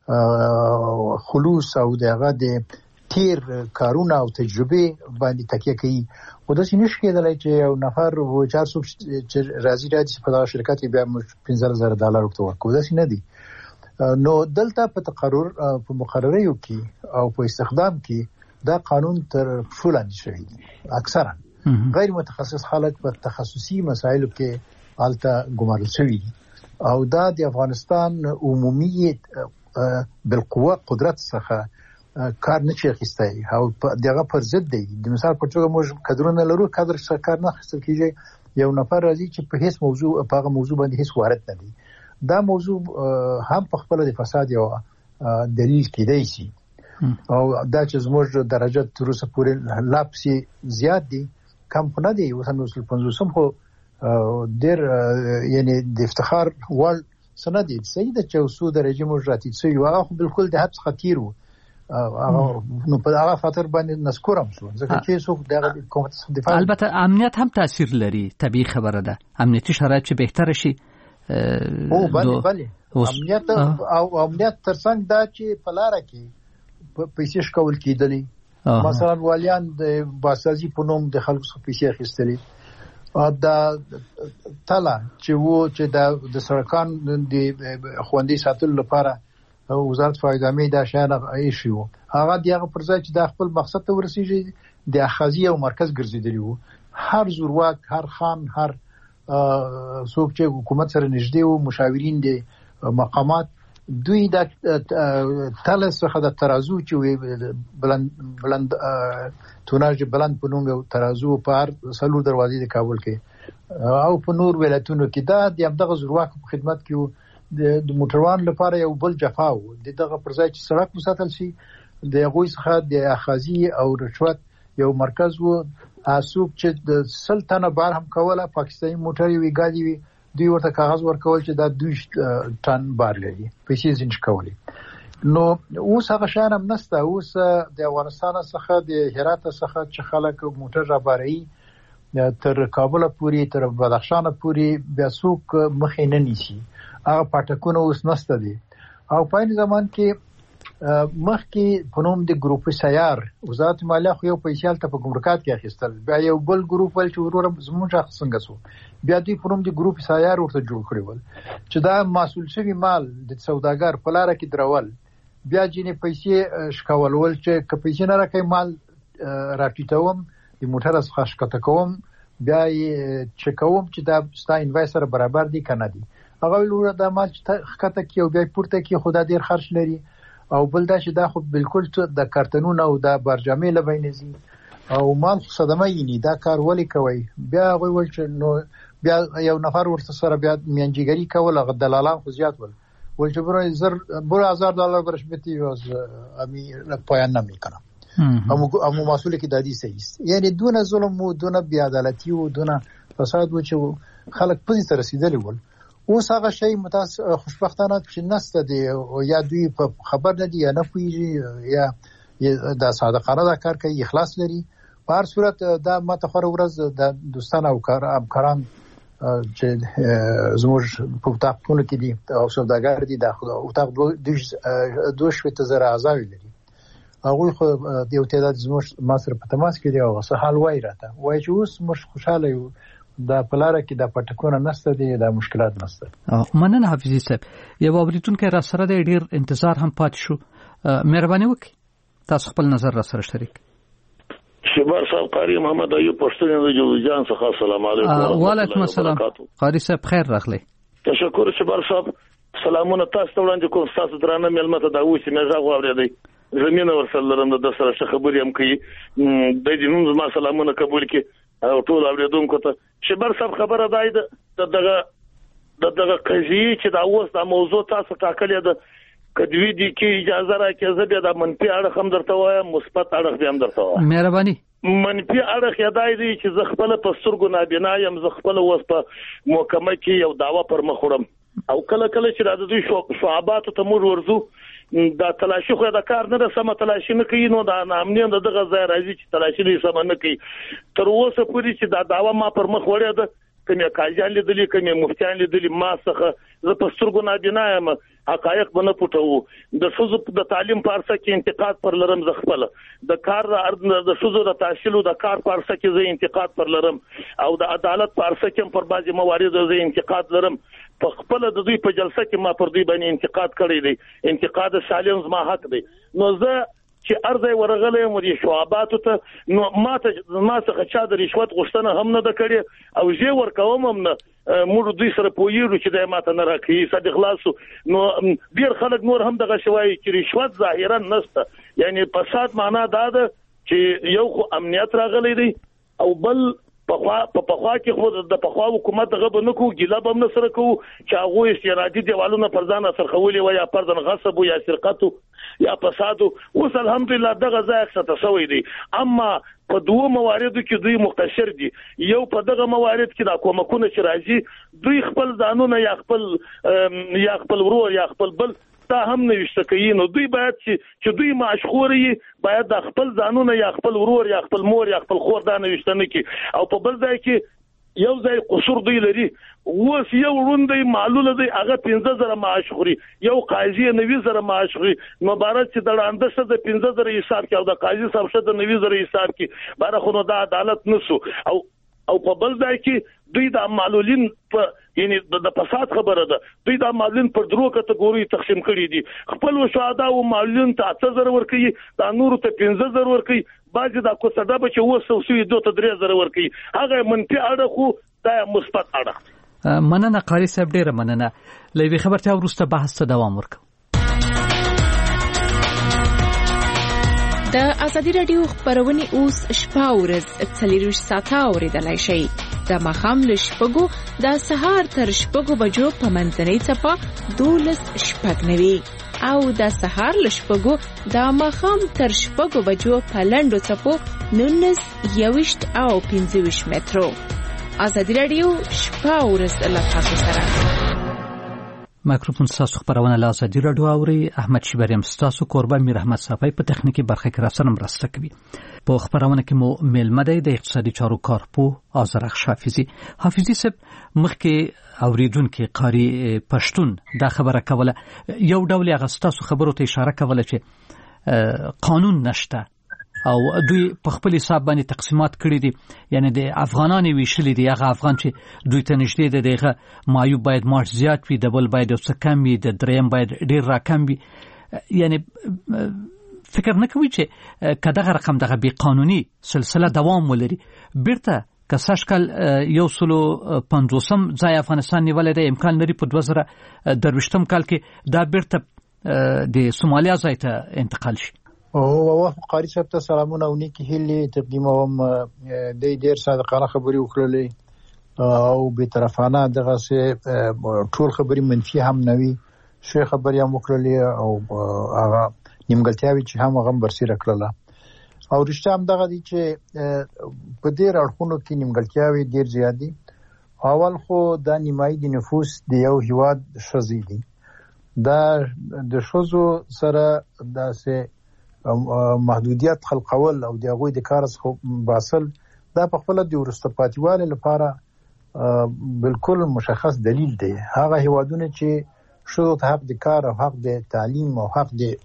خلوص او دغه د تیر کارونه او تجربه باندې تکیه کوي خو د سینش کېدلای چې یو نفر و 400 چې راځي په دغه شرکت بیا $15,000 ورکوي دا نه دي نو دلته په تقرر په مقرریو کې او په استخدام کې دا قانون تر فلان شوی اکثرا غیر متخصص خلک په تخصصي مسایلو کې حالت ګمارل شوی او دا د افغانستان عمومي بالقوه قدرت څخه کار نه چي اخیستای او دغه پر ضد دی د مثال په توګه موږ کډرونه لرو کډر څخه کار نه اخیستل کیږي یو نفر راځي چې په هیڅ موضوع په هغه موضوع باندې هیڅ وارد نه دی دا موضوع هم په خپل د فساد یو دلیل کېدای شي او دا چې زموږ درجه تر اوسه پورې لاپسي زیات دي کم نه دی وسنه 50 خو ډېر یعنی د افتخار ول سند دي سید چې اوسو درجه موږ راتې څو یو هغه بالکل د حبس خطیر وو نو په هغه خاطر باندې نذکرم شو ځکه چې څوک دغه حکومت دفاع البته امنیت هم تاثیر لري طبيعي خبره ده امنیتي شرایط چې بهتر شي او بله امنیت او امنیت ترڅنګ دا چې په لار کې پیسې شکول کېدلې مثلا والیان د باسازي په نوم د خلکو څخه پیسې اخیستلې دا تلا چې وو چې د سرکان د خوندې ساتلو لپاره وزارت فایدامي دا شان ایشو هغه دغه پرځای چې د خپل مقصد ته ورسیږي د اخاذي او مرکز ګرځیدلی وو هر زورواک هر خان هر څوک چې حکومت سره نږدې وو مشاورین دي مقامات دوی د تلس څخه د ترازو چې بلند توناژ بلند په نوم یو ترازو په هر سلو دروازې د کابل کې او په نور ولایتونو کې دا د دغه زورواک په خدمت کې د موټروان لپاره یو بل جفاو دغه پرځای چې سړک مساتل شي د غوي څخه د اخاذي او رشوت یو مرکز وو اسوب چې د سلطنه بار هم کوله پاکستاني موټر وی ګاډي وی دوی ورته کاغذ ورکول چې دا 2 ټن بار لري پیسې زینچ کولی نو اوس هغه شان هم نسته اوس د افغانستان څخه د هرات څخه چې خلک موټر را باري تر کابل پورې تر بدخشان پورې بیا څوک مخې نه نیسي هغه پټکونه اوس نسته دي او په این زمان کې مخکې په نوم د ګروپ سیار وزارت مالیه خو یو پیسې ته په ګمرکات کې اخیستل، بیا یو بل ګروپ ول چې ورور زموږ څنګه سو بیا دوی په نوم د ګروپ سیار ورته جوړ کړی ول چې دا مسؤل شوی مال د سوداګر په لار کې درول، بیا جنې پیسې شکولول چې که پیسې نه راکې مال راټیټوم د موټر څخه شکته کوم بیا یې چکوم چې دا ستا انوایس سره برابر دي کنه دي، هغه ولور دا مال چې خطه کې او بیا پورته کې خدا ډیر خرج لري، او بل دا چې دا خو بالکل د کارتنون او د برجامې لبینځي او مال صدمه یې دا کار ولې کوي، بیا هغه ول چې نو بیا یو نفر ورته سره بیا میانجیګری کول، هغه دلالان خو زیات ول برای $1000 برش بتی از امی پایان نمیکنم اما مسئولی که دادی سیست، یعنی دون ظلم و دون بیعدالتی و دون فساد و چه خلق پزی ترسیدلی ول اوس هغه شی خوشبختانه چې نسته دی یا دوی په خبر نه دي یا نه پوهیږي یا د صادقانه دا کار کوي اخلاص لري. په هر صورت دا ماته خور ورځ د دوستان او همکاران چې زموږ په وطاقونو کې دي او سوداګر دي د وطاق 2,000 اعضاء لري، هغوی خو د یو تعداد زموږ ما سره په تماس کې دي او څه حال وایي راته وایي چې اوس موږ خوشحاله یو، دا پلاره کې د پټکونه نشته دي، دا مشکلات نشته. مننه حافظي صاحب. یو اوریدونکو را سره د ډیر انتظار هم پات شو، مهرباني وکړئ تاسو خپل نظر را سره شریک. شبر صاحب قاری محمد ایوب پښتون د جوزجان څخه السلام علیکم. وعلیکم السلام. قاری صاحب خیر راغلی. تشکر شبر صاحب. سلامونه تاسو ته وړاندې کوم، تاسو درانه مېلمه ته دا اوس مې غواړم اوریدئ زمينه ورسره لرم د سره خبرې هم کوي د دې نوم زما سلامونه قبول کړي او ټول اوریدونکو ته. شبر صاحب خبره ده دغه قضیه چې دا اوس د موضوع تاسو ټاکلې ده کدوې دي کې اجازه راکې زه بیا د منفي اړخ هم درته وایم مثبت اړخ هم درته وایم. مهرباني. منفي اړخ یادای دی چې زه خپل په سترګو نابینا یم، زه خپل اوس په محکمه کې یو داوا پر مخ وړم او کله چې د دوی شعبات ته موږ ورزو دا تلاشي خو د کار نه سم تلاشي نه کوي، نو دا نامنین دغه ځای راځي چې تلاشي نه سم نه کوي. تر اوسه پورې چې دا داوا ما پر مخ وړه ده کومه کاجان لیدلې کومه مفتیان لیدلې ما څخه زه په سترګو نابینا یم، حقایق به نه پټوو. د شوزو د تعلیم په ارسه کې انتقاد پر لرم، زه خپل د کار د شوزو د تحصیل او د کار په ارسه کې زه انتقاد پر لرم او د عدالت په ارسه کې پر بعضي موارد زه انتقاد لرم. په خپل د دوی په جلسه کې ما پر دوی باندې انتقاد کړی دی، انتقاد سالم زما حق دی. نو زه چې ارزه ورغلې مو دي شعباتو ته نو ما څخه چا د رشوت غوښتنه هم نه د کړې او زه ورکوم هم نه، موږ دوی سره پویږو چې د ماته نه راکړي صدق خلاصو. نو ډیر خلک نور هم دغه شوای چې رشوت ظاهرا نشته، یعنی فساد معنا دا ده چې یو خو امنیت راغلی دی او بل په پخوا کې خو د پخوا حکومت غو نه کو ګیله به نه سره کو چې هغه استراتیجي دیوالونه پر ځان سرخولي و یا پردن غصب یا سرقت یا فساد. اوس الحمدلله دغه ځای څخه شوی دی، اما په دوه مواردو کې دوی مختصر دي. یو په دغه موارد کې د کومکونه چې راځي دوی خپل ځانونه یا خپل ورور یا خپل بل تا هم نه وشته کوي، نو دوی باید چې دوی مشخوري باید د خپل ځانونه یا خپل ورور یا خپل مور یا خپل خور دا نه وشته نه کی او په بل ځای کې یو ځای قصور دوی لري. اوس یو روندې معلوله دی هغه 15,000 معاش خوري، یو قاضي 90,000 معاش خوري، مبارک چې د لاندې څه د 15,000 حساب کې او د قاضي صاحب څه د 90,000 حساب کې بار خو نو د عدالت نسو او په بل ځای کې دوی د معلولین په یعنی د فساد خبره ده، دوی د معلولین پر درو کټګوري تقسیم کړي دي. خپل شهدا او معلولین ته 8,000 ورکړي، دا نور ته 15,000 ورکړي، بعضی د کوڅه به چې وسو سوي 2-3,000 ورکړي. هغه منفي اړه خو دا مثبت اړه. مننه قاری صاحب ډیره مننه. لوي خبرته ورسته بحث ته دوام ورکړو. د ازادي رادیو خبرونه اوس شپه ورځ 24 ساعته اوریدلای شئ. د ماښام له شپږو د سهار تر شپږو بجو په منځنۍ څپه 12:09 او د سهار له شپږو د ماښام تر شپږو بجو په لنډو څپو 19 او 25 مترو. ازادي رادیو شپه ورځ له تاسو سره. مایکروفون تاسو خبرونه له ازادي رادیو اوري. احمد شیبریم تاسو قربان میر احمد صافی په تخنیکی برخه کې راسره مرسته کوي. په خبرونه کې مو میلمه دی د اقتصادي چارو کارپو آذرخش حافظي صاحب مخکې اوریدونکو قاری پښتون دا خبره کوله یو ډول اغستاسو خبرو ته اشاره کوله چې قانون نشته او دوی په خپل حساب باندې تقسیمات کړی دي، یعنی د افغانانو ویشلې دي. هغه افغان چې دوی ته نشته دغه معیوب باید معاش زیات وي، دبل باید او څه کم وي، د دریم باید ډیر راکم وي. یعنی فکر نه کوي چې کداغه رقم دغه بی قانوني سلسله دوام ولري. بیرته کساشکل 150 ځای افغانستان نیولې ده، امکان لري په 2023 کال کې دا بیرته د سومالیا ځای ته انتقال شي. او قاری صاحب ته سلامونه او نیکی هیلې تقدیموم. د ډیر صادقانه خبرې وکړلې او به طرفانه دغه سه ټول خبرې منفي هم نه وي، شی خبرې هم وکړلې او هغه نیمګړتیاوي چې هم هغه برسېره کړله. او رښتیا هم دغه دي چې په ډیر اړخونو کې نیمګړتیاوي ډیر زیات دي. اول خو د نیمایي د نفوس د یو هیواد شزي دي، دا د شزو سره داسې محدودیت خلقول او د هغوی د کار څخه باسل دا په خپل د ورسته پاتېوالي لپاره بالکل مشخص دلیل دی. هغه هیوادونه چې شذو ته حق د کار او حق د تعلیم او حق د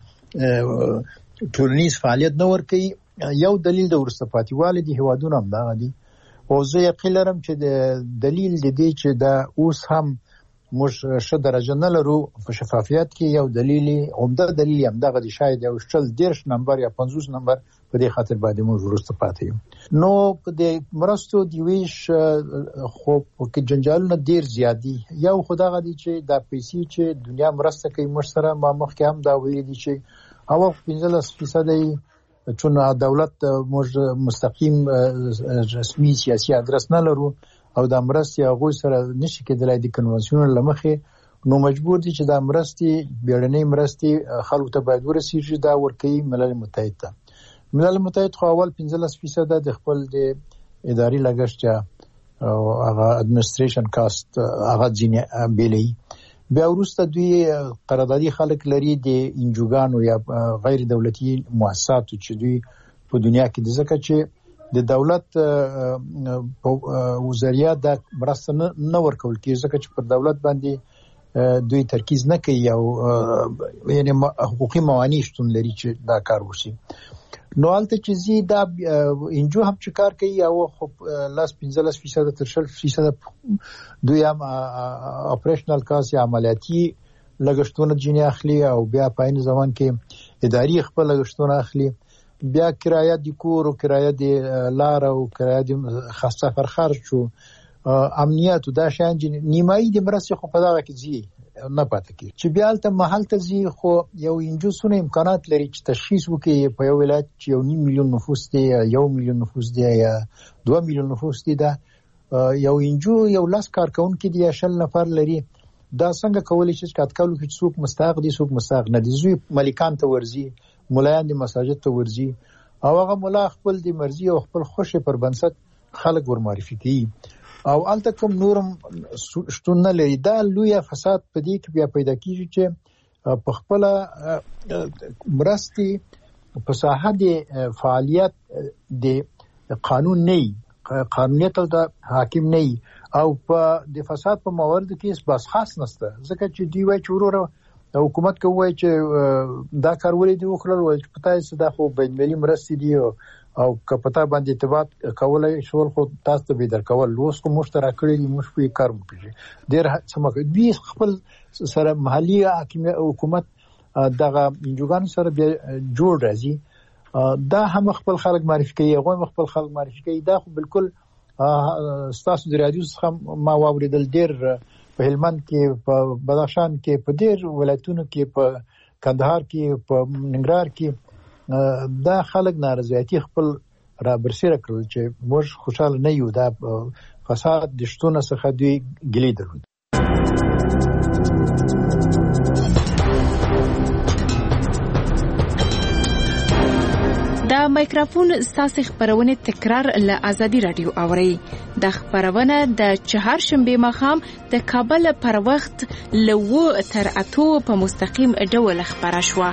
ټولنیز فعالیت نه ورکوي، یو دلیل د ورسته پاتېوالي د هیوادونو هم دغه دي. او زه یقین لرم چې د دلیل د دې چې دا اوس هم موږ ښه درجه نه لرو په شفافیت کې، یو دلیل عمده دلیل هم دغه دی، شاید یو 40 نمبر یا 50 نمبر په دې خاطر باندې موږ ورسته پاتې یو. نو په دې مرستو دی ویش خو کې جنجالونه ډیر زیات دي. یو خدای دی چې دا پیسې چې دنیا مرسته کوي موږ سره ما مخکې هم دا ویل دي چې او 15% چون دولت موږ مستقیم رسمي سیاسي ادرس نه لرو او د مرستې هغه سره نشي کېدلای د کنوانسیون لمخې، نو مجبور دي چې د مرستې بیړنۍ مرستې خلکو ته باید ورسیږي. دا ورکوي ملل متحد ته. ملل متحد خو اول 15% د خپل د اداري لګښت او هغه اډمنستریشن کاست هغه ځینې بیلې. بیا وروسته دوی قراردادي خلک لري د انجوګانو یا غیر دولتي مؤسساتو چې دوی په دنیا کې د ځکه چې د دولت په وزارت د مرسته نه ورکول کیږي ځکه چې پر دولت باندې دوی ترکیز نه کوي او یعنی حقوقي موانع شتون لري چې دا کار وشي. نو البته چې زی دا انجو هم چې کار کوي او خو لاس 15% تر 10% دوی هم اپریشنل کاس یا عملیاتي لګښتونه جنې اخلي او بیا په عین ځوان کې اداري خپل لګښتونه اخلي، بیا کرایه د کور او کرایه د لار او کرایه د خاصه خرچ او امنیت او دا شان نیمایي د مرستې خو په دغه کې زی نه پاتې کی چې بیا الته محل ته زی خو یو انجوسونه امکانات لري چې تشخیص وکړي په یو ولایت چې 1 میلیون نفوس دی یا 1 میلیون نفوس دی یا 2 میلیون نفوس دی، دا یو انجو یو لاس کارکونکو دی یا 10 نفر لري. دا څنګه کولی شي چې کاتکلو کې څوک مستحق دي څوک مستحق نه دي. زوی ملکان ته ورزي، مولایان د مساجد ته ورزي او هغه مولا خپل د مرزي او خپل خوشي پر بنسټ خلک ورمعرفي کوي او الته کوم نورم شتون نه لري. دا لوی فساد په دې کې بیا پیدا کیږي چې په خپل مرستي په ساحه د فعالیت د قانون نه قانونیت د حاکم نه او په د فساد په موارد کې بس خاص نشته ځکه چې دی وای چې وروره حکومت کوي چې دا کار ولې دی وکړل ول چې پتاي صدا خو بین ملي مرستي دی او کپتا باندې ارتباط کولای شو خو تاسو ته به درکول لوس کو مشترک کړی مش په کار وکړي ډیر سمګ دوی خپل سره محلي حکومت دغه انجوګان سره جوړ راځي دا هم خپل خلک معرفي کوي هغه خپل خلک معرفي کوي. دا خو بالکل ستاسو د رادیو څخه ما واوریدل ډیر په هلمند کې په بدخشان کې په ډیر ولایتونو کې په کندهار کې په ننګرهار کې دا خلک نارضایتي خپل را برسېره کړل چې موږ خوشاله نه یو. دا فساد د شتونه څخه دوی ګلې درلود. د مایکروفون ستاسو خبرونه تکرار له ازادي رادیو اوري د خبرونه د چهارشنبه ماښام د کابل پر وخت له 2 تر 8 په مستقیم ډول خبره شوه.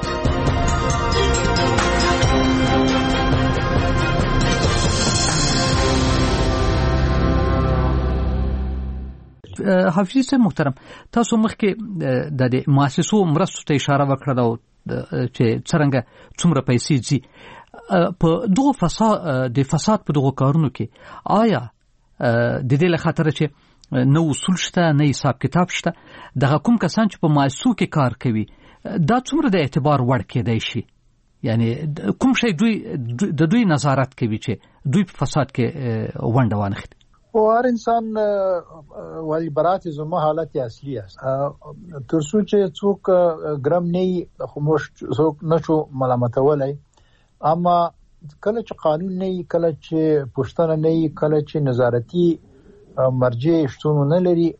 حافظ محترم، تاسو مخکې د مؤسسو مرستو ته اشاره وکړه چې څنګه څومره پیسې ځي په دغه فساد په دغه کارونو کې. آیا د دې له خاطر چې نو اصول شته، نه حساب کتاب شته، دغه کوم کسان چې په مؤسسو کې کار کوي دا څومره د اعتبار وړ کېدای شي؟ یعنی کوم شی دوی نظارت کوي چې دوی په فساد کې ونډه وانخلي؟ هر انسان ولی برات زما حالت اصلي است. ترڅو چې څوک ګرام نه خموش څوک نشو ملامتولای، اما کله چې قانون نه، کله چې پښتنه نه، کله چې نظارتي مرجع شتون نه لري،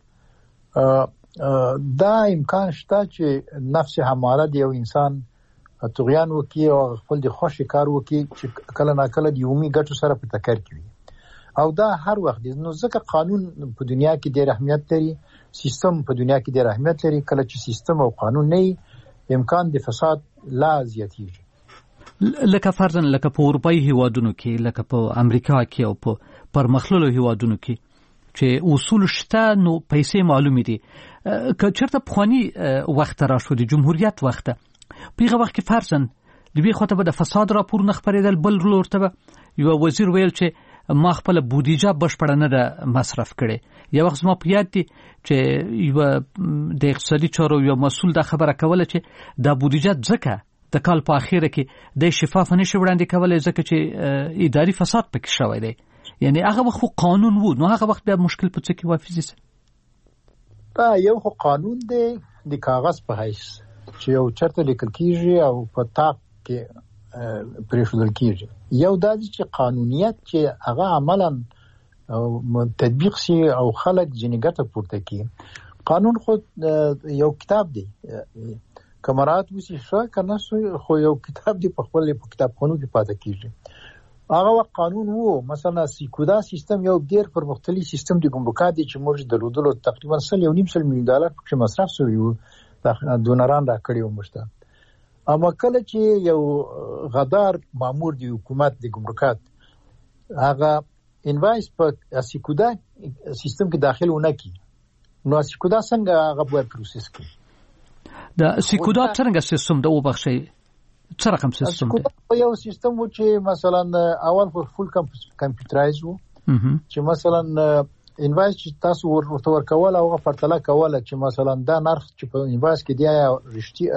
دا امکان شته چې نفس حماله دی یو انسان طغیان وکي او خپل د خوشي کار وکي چې کله نا کله د یومي ګټو سره په ټکر کې وي، او دا هر وخت دي. نو ځکه قانون په دنیا کې ډېر اهمیت لري، سیستم په دنیا کې ډېر اهمیت لري. کله چې سیستم او قانون نه، امکان د فساد لا زیاتېږي. لکه فرضاً لکه په اروپایي هیوادونو کې، لکه په امریکا کې او په پرمختللو هیوادونو کې چې اصول شته، نو پیسې معلومې دي. که چېرته پخواني وخت راشو د جمهوریت وخت، په هغه وخت کې فرضاً د یوې خواته به د فساد راپورونه خپرېدل، بل لور ته به یو وزیر ویل چې ما خپل بودیجه بشپړه نه ده مصرف کړې. یو وخت ما په یاد دي چې یو د اقتصادي چارو یو مسؤل دا خبره کوله چې دا بودیجه ځکه د کال په اخیره کې د شفاف نشي وړاندې کولای ځکه چې اداري فساد پکې شوی دی. یعنی هغه وخت قانون وو، نو هغه وخت بیا مشکل په څه کې وافیزي سه دا یو خو قانون دی د کاغذ په حیث چې یو چرته لیکل کیږي او په تاق کې پرېښودل کیږي. یو دا چې قانونیت چې هغه عملاً تطبیق شي او خلک ځینې ګټه پورته کړي. قانون خو یو کتاب دی، کمرات وسی شو کنه خو یو کتاب دی، په خپل په کتابخانو کې پاتې کیږي. هغه وخت قانون وو. مثلا سیکودا سیستم یو ډیر پرمختللی سیستم دی، ګمرکات دی چې موږ درلودلو تقریبا $1.5 میلیون په مصرف شوی وو، دونران را کړی و مشته. اما کله چې یو غدار مامور دی حکومت د ګمرکات، هغه انوایس په سیکودا سیستم کې داخل ونه کی، نو سیکودا څنګه هغه به پروسس کوي؟ دا سیکودا څنګه سیستم د وبخشي څه رقم سیستم دی؟ یو سیستم و چې مثلا اول فول کمپیوټرایز وو، چې مثلا انوایس چې تاسو ورته ورکول او پرتله کوله چې مثلا دا نرخ چې په انوایس کې دی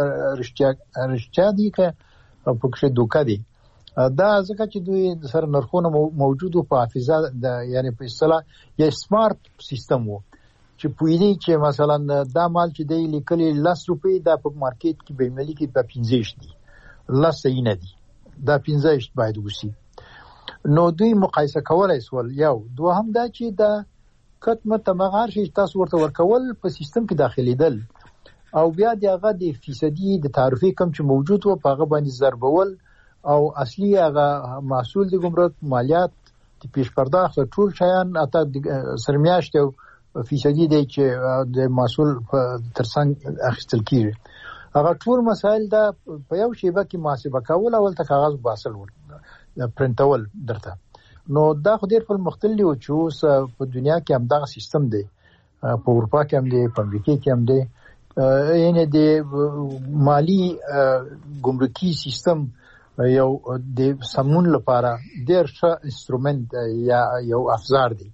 رښتیا دی که په کې دوکه دی. دا ځکه چې دوی سره نرخونه موجودو په حافظه د یعنی په اصطلاح یا سمارټ سیستم وو چې پوهیږي چې مثلا دا مال چې دی لیکلي $10 دا په مارکیټ کې به ملي کې په 15 دی، 10 صحیح نه دی، دا 15 باید وسی. نو دوی مقایسه کولای سول. یو دوهم دا چې دا کټمه تمغار شي تاسو ورته ورکول په سیستم کې داخليدل او بیا دغه د فیصدي د تعرفي کم چې موجود و په هغه باندې ضربول او اصلي هغه محصول د ګمرک مالیات د پیش پرداخت ټول شیان اته سرمیاشت فیصدي دی چې د محصول ترڅنګ اخیستل کیږي. هغه ټول مسائل دا په یو شیبه کې محاسبه کول او ته کاغذ باسل ور پرنټول درته. نو دا خو ډېر پرمختللی و چې اوس په دنیا کې هم دا سیستم دی، په اروپا کې هم دی، په امریکا کې هم دی. یعنی د مالی ګمرکي سیستم یو د سمون لپاره ډېر ښه انسترومنت یا یو افزار دی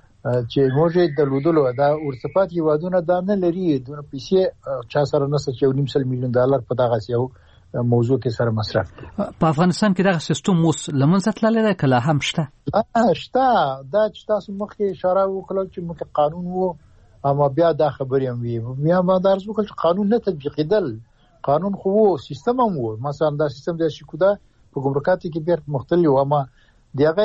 چې موږ درلودلو. دا ورڅپات هیوادونه دا نه لري، دونه پیسې چا سره نشته چې $1.5 میلیون په دغه یو موضوع کې سره مصرف کړي. په افغانستان کې دغه سیستم اوس لمنځه تللی دی کله هم شته؟ شته. دا چې تاسو مخکې اشاره وکړه چې مخکې قانون وو، اما بیا دا خبرې هم وي، بیا ما درس وکړ چې قانون نه تطبیقېدل. قانون خو وو، سیستم هم وو. مثلا دا سیستم د شیکودا په ګمرکاتو کې ډېر مختلف و، اما دغه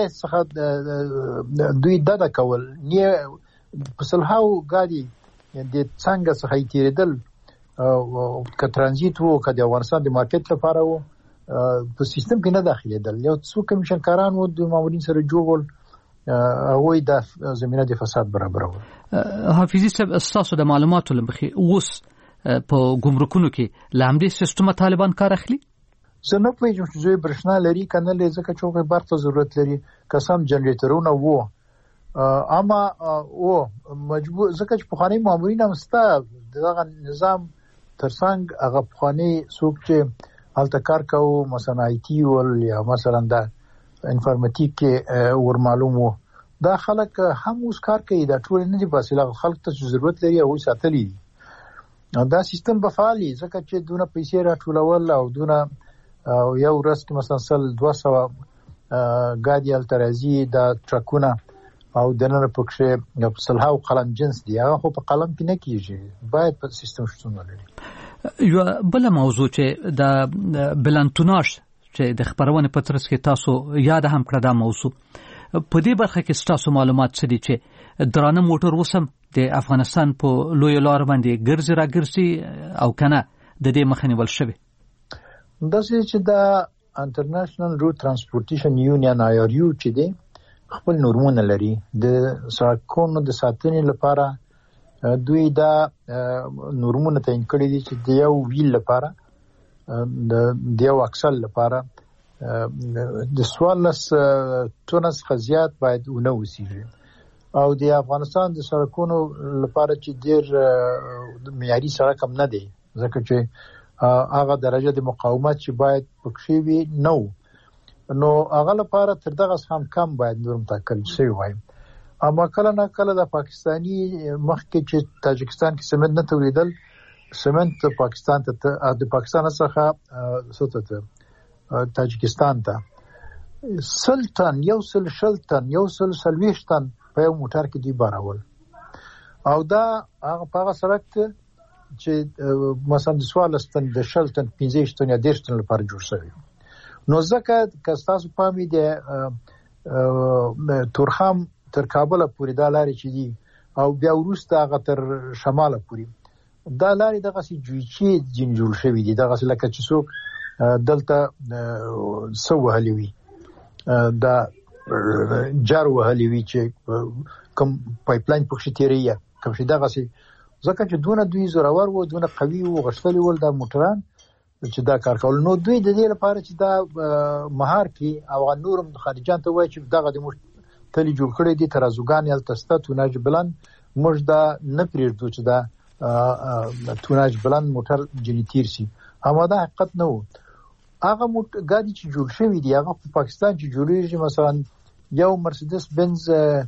څخه دوی دغه کول نه په سلهاو غادي د څنګه څخه تیریدل که ترانزیت وو که د افغانستان د مارکیټ لپاره وو، په سیستم کې نه داخليدل. یو څو کمیشنکاران وو د مامورین سره جوړول هغوی د زمينه د فساد برابرول. حافظي صاحب اساسو د معلوماتو لمخې اوس په ګمرکونو کې لامدي سیستم طالبان کار اخلي. زه نه پوهیږم چې دوی برښنا لري کنه لري ځکه چې هغه برق ته ضرورت لري. قسم جنریټرونه وو اما او مجبور ځکه چې پخوانی مامورین هم ستا دغه نظام ترڅنګ هغه پخوانی څوک چې هلته کار کوي مثلا آی ټي ول یا مثلا د انفارماتیک ور معلومو دا خلک هم اوس کار کوي. دا ټول نه دي باسي خلک ته ضرورت لري او ساتلي دا سیستم به فعالي ځکه چې دونه پیسې راټولول او دونه یو ورځ کې مثلا 200 ګاډي الترازي د ټرکونه او دنه پکښه صلحاو قلم جنس دی هغه خو په قلم کې نه کیږي. باید په سیستم شتون ولري. یو بل موضوع چې د بلانتوناش چې د خبرونه په ترڅ کې تاسو یاد هم کړه دا موضوع په دې برخه کې تاسو معلومات څه دي چې درانه موټر وسم د افغانستان په لوی لار باندې ګرځي راګرځي او کنه د دې مخنیول شوی. دا چې د انټرنیشنل روډ ترانسپورټیشن یونین IRU چې دی خپل نورمونه لري د سړکونو د ساتنې لپاره. دوی دا نورمونه تعین کړی دي چې د یو ویل لپاره د یو اکسل لپاره د 14 ټنس خزيات باید ونه وسیږي او د افغانستان د سړکونو لپاره چې ډیر معیاري سړک هم نه دی ځکه چې هغه درجه د مقاومت چې باید پکښې وي نو هغه لپاره تر دغه هم کم باید نورم ټاکل شوی وای. اما کله نه کله د پاکستانی مخکې چې تاجکستان کې سمنټ نه تولیدل سمنټ پاکستان ته د پاکستان څخه سوتته تاجکستان ته سلطن یو سل شلطن یو سل سلويشتن په یو موټر کې دی بارول او دا هغه په سړک چې مثلا د سوالستان د شلطن 15 یا 10 تن لپاره جوړ شوی. نو ځکه کستاسو پامې د تورخم تر کابل پورې دا لارې چې دي او بیا وروسته هغه تر شماله پورې دا لارې دغه سي جوړ جوړ شوی دي دغه لکه چې څوک دلته سو وهلوي دا جار وهلوي چې کوم پایپلاین پکښې تیریه کوم شي دغه سي ځکه چې دونه دوی زورور وو دونه قوي وو غښتلي ول د موټران چې دا کار کول. نو دوی د دې لپاره چې دا مهار کی او نورم خارجان ته وای چې دغه د تلی جوړ کړی دي ترازوګان یل تسته توناج بلند موږ دا نه پریږدو چې دا توناج بلند موټر جنیتیر سي. اما دا حقیقت نه وو. هغه ګاډي چې جوړ شوی دی هغه په پاکستان چې جوړیږي مثلا یو مرسيډس بنز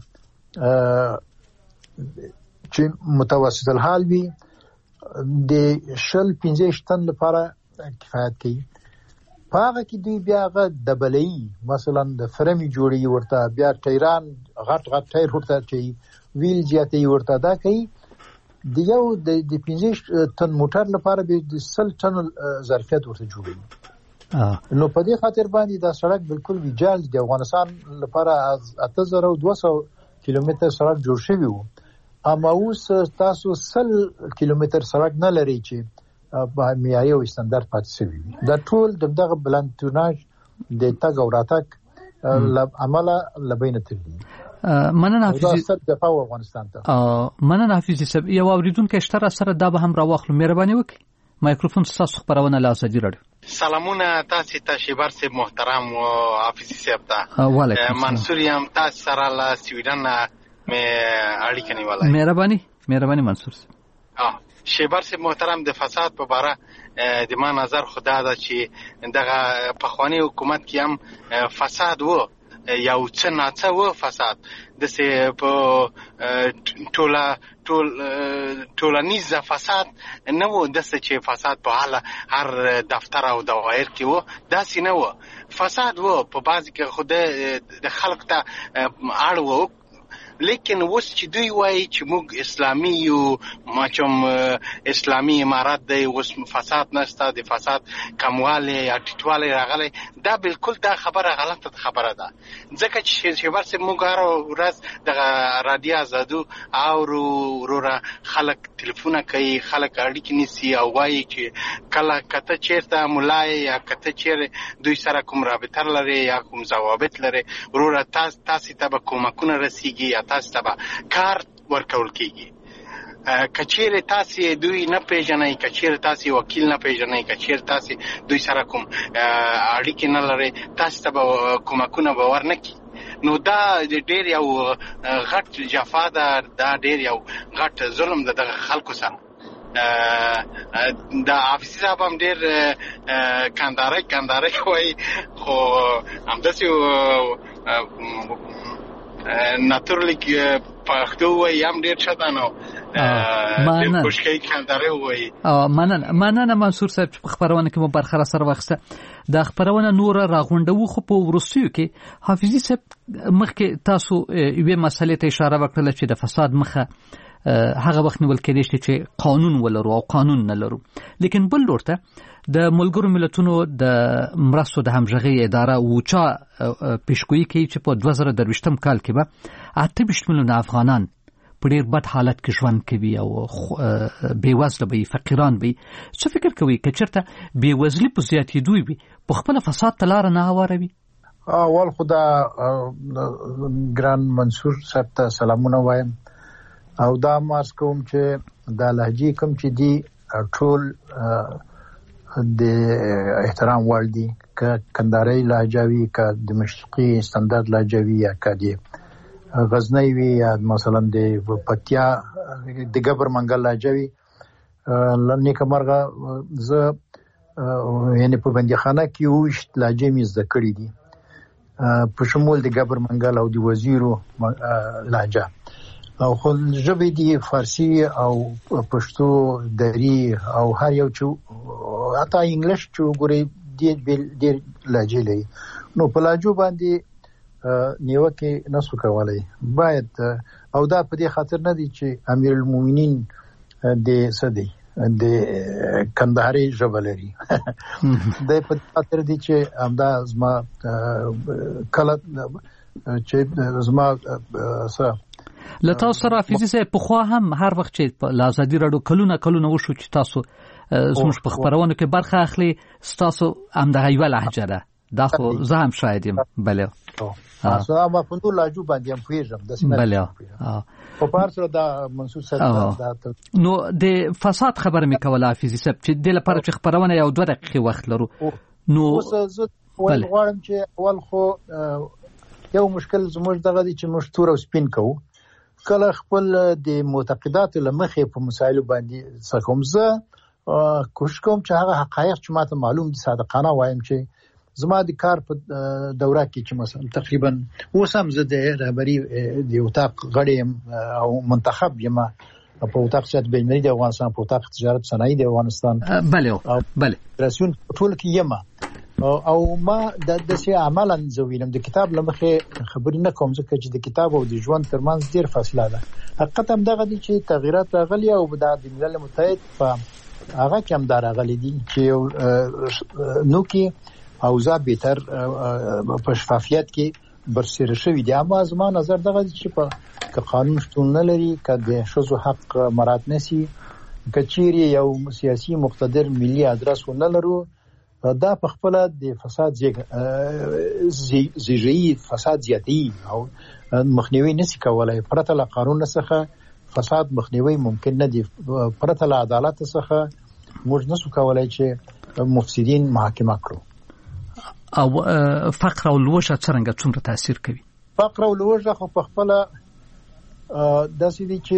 چې متوسط الحال وي د 15 طن لپاره کفایت کوي. پاغه کې دی بیا غ دبلې مثلا د فرمي جوړي ورته بیا ټایران غټ ټایر ورته چي ویل جاتي ورته دا کوي د یو د 15 طن موټر لپاره به د 100 طن ظرفیت ورته جوړي. نو په دې خاطر باندې دا سړک بالکل ویجال دی. افغانستان لپاره 8200 کیلومتر سړک جوړ شوی وو اما اوس تاسو 100 کیلومتر سړک نه لري چې په معیاري او استاندارد پاتې شوی. دا ټول دغه بلانتوناج د تاګ او راتګ عمله لبینه تللی. مننه حافظي دفاع افغانستان ته. مننه حافظي صاحب یو اوریدونکو اشتراک سره دا به هم راوخلو مهرباني وکړئ. مایکروفون تاسو خبرونه لا ازادي راډیو. سلامونه تاسو ته شیبر صاحب محترم او حافظي صاحب ته. منصور یم تاسو سره لا سویډن مې اړیکه نیولای. مهرباني منصور صاحب. شیبر صاحب محترم د فساد په اړه د ما نظر خدا دا چې دغه پخوانی حکومت کې هم فساد وو یو څه ناڅه وو فساد د سه په ټولنیز فساد نه وو د څه چې فساد په حاله هر دفتر او دوایر کې وو دا سینه وو فساد وو په بعضی کې خود د خلک ته اړ وو لیکن اوس چې دوی وایي چې موږ اسلامي یو ماچوم اسلامي امارات دی اوس فساد نشته د فساد کمواله یا ټیټواله راغلی دا بالکل دا خبره غلطه خبره ده ځکه چې شیبر سه موږ هر ورځ د رادیو آزادو او ورو خلک تلیفون کوي خلک اړیکې نیسي او وایي چې کله کته چیرته مولای یا کته چیرې دوی سره کوم رابطه لري یا کوم ضوابط لري ورور تاسو ته به کومکونه رسیږي یا تاسو ته به کار ورکول کیږي کچیر تاسو دوی نه پیژنئ کچیر تاسو وکیل نه پیژنئ کچیر تاسو دوی سره کوم اړیکې نه لري تاسو ته به کومکونه به ورنکي نو دا ډیر یو غټ جفا ده دا ډیر یو غټ ظلم ده د خلکو سره دا حافظ صاحب هم ډیر کانداره کوي خو همداسې ناتورلی پښتو وایي هم ډیر ښه ده نو ډیر خوشکوي کانداره وایي مننه منصور صاحب په خپرونه کې مو برخه را سره واخیسته دا خپرونه نور راغونډو خو په وروستیو کې حافظي صاحب مخکې تاسو یوې مسلې ته اشاره وکړه چې د فساد مخه هغه وخت نیول کېدای شي چې قانون ولرو او قانون نه لرو لیکن بل لور ته د ملګرو ملتونو د مرستو د همغږي اداره وچا پیشګویي کوي چې په 2023 کال کې به 28 میلیون افغانان په ډېر بد حالت کې ژوند کوي او بېوزله وي فقیران وي څه فکر کوي که چېرته بېوزلي په زیاتېدو وي په خپله فساد ته لاره نه هواروي اول خو دا ګران منصور صاحب ته سلامونه وایم او دا مارس کوم چې دا لهجې کوم چې دی ټول د احترام وړ دي که کندهاري لهجه وي که د مشرقي استاندارد لهجه وي یا که د غزنی وي یا مثلا د پکتیا د ګبر منګل لهجه وي نیکه مرغه زه یعنې په بندیخانه کې وشت لهجې مې زده کړي دي په شمول د ګبر منګل او د وزیرو لهجه او خو ژبې دي فارسی او پښتو دری او هر یو چې حتی انګلیش چې وګورئ ډېر لهجې لري نو په لهجو باندې نیوکې نسو کولی باید او دا په دې خاطر نه دي چې امیر المؤمنین د څه دی د کندهاري ژبه لري د په خاطر دي چې همدا زما کله چې زما څه لته سره حافظي صاحب په خو هم هر وخت چې ل ازادي راډیو کلونه وشو چې تاسو زموږ په خبرونه کې برخه اخلي تاسو هم د یو لهجه ده دا خو زه هم شاید یم بله تاسو ما په ټول لهجو باندې هم پیژم د سینه بله په پارسره دا منصور صاحب نو د فساد خبره مې کوله حافظي صاحب چې د لپاره چې خبرونه یو 2 دقیقې وخت لرو نو زه غواړم چې اول خو یو مشکل زموږ دغه دي چې موږ تور او سپین کوو کله خپل د معتقداتو لمخې په مسایلو باندې څکوم زه کوشش کوم چې هغه حقایق چې ماته معلوم دي صادقانه وایم چې زما د کار په دوره کې چې مثلا تقریبا اوس هم زه د رهبري د اتاق غړی او منتخب یم په اتاق سیاست بین‌المللي د افغانستان په اتاق تجارت صنایع د افغانستان بله رسون ټول کې یم او ما د سي عملاً زوینم د کتاب لمخه خبرې نه کوم ځکه چې د کتاب او د ژوند ترمنځ ډیر فاصله ده حقیقت هم دغه دي چې تغیرات راغلي او د ملل متحد په هغه کې هم دا راغلي دي چې نو کې اوضاع بهتر په شفافیت کې برسېره شوی دي اما زما نظر دغه دي چې په قانون شتون نه لري که د ښځو حق مراعات نشي کچيري یو سیاسي مقتدر ملي ادرس ونه لرو دا په خپل د فساد زیږي فساد زیاتی او مخنیوي نشي کولای پرته له قانون څخه فساد مخنیوي ممکن نه دي پرته له عدالت څخه موږ نشو کولای چې مفسدين محاکمه کړو او فقر او لوږه څنګه تاثیر کوي فقر او لوږه خو په خپل داسې دي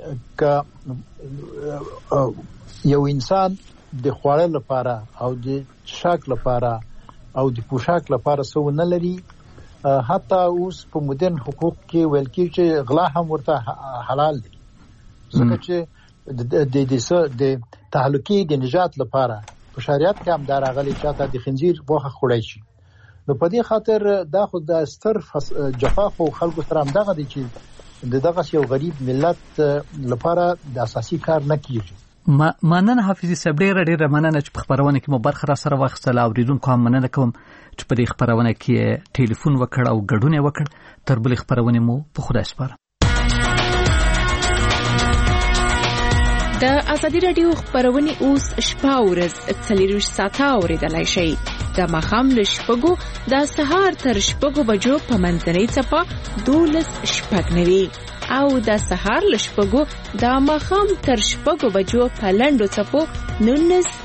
چې یو انسان د خوړل لپاره او د شاک لپاره او د پوشاک لپاره څه نه لري حتی اوس په مدرن حقوق کې ویل کېږي چې غلا هم ورته حلال دي ځکه چې د تهلکې د نجات لپاره په شریعت کې هم دا راغلي چې د خنزیر غوښه خوړای شي نو په دې خاطر دا خو د ستر جفا خو خلکو سره هم دغه دي چې دغه یو غریب ملت لپاره د اساسي کار نه کیږي. مننه حافظي صاحب، ډېر مننه چې په خبرونه کې مو برخه را سره واخیستله. اوریدونکو هم مننه کوم چې په دې خبرونه کې ټلیفون وکړ او ګډون وکړ. تر بلې خبرونه مو په خدای سپارم. د ازادي رادیو خبرونه اوس شپه ورځ 24 ساعته اوریدلای شئ. د ماښام له 6 د سهار تر 6 بجو په منځنۍ څپه 12:09 او د سهار له 6 د ماښام تر 6 بجو په لنډو څپو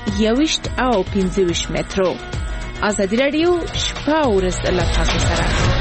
19 او 25 مترو. ازادي رادیو شپه ورځ له تاسو سره.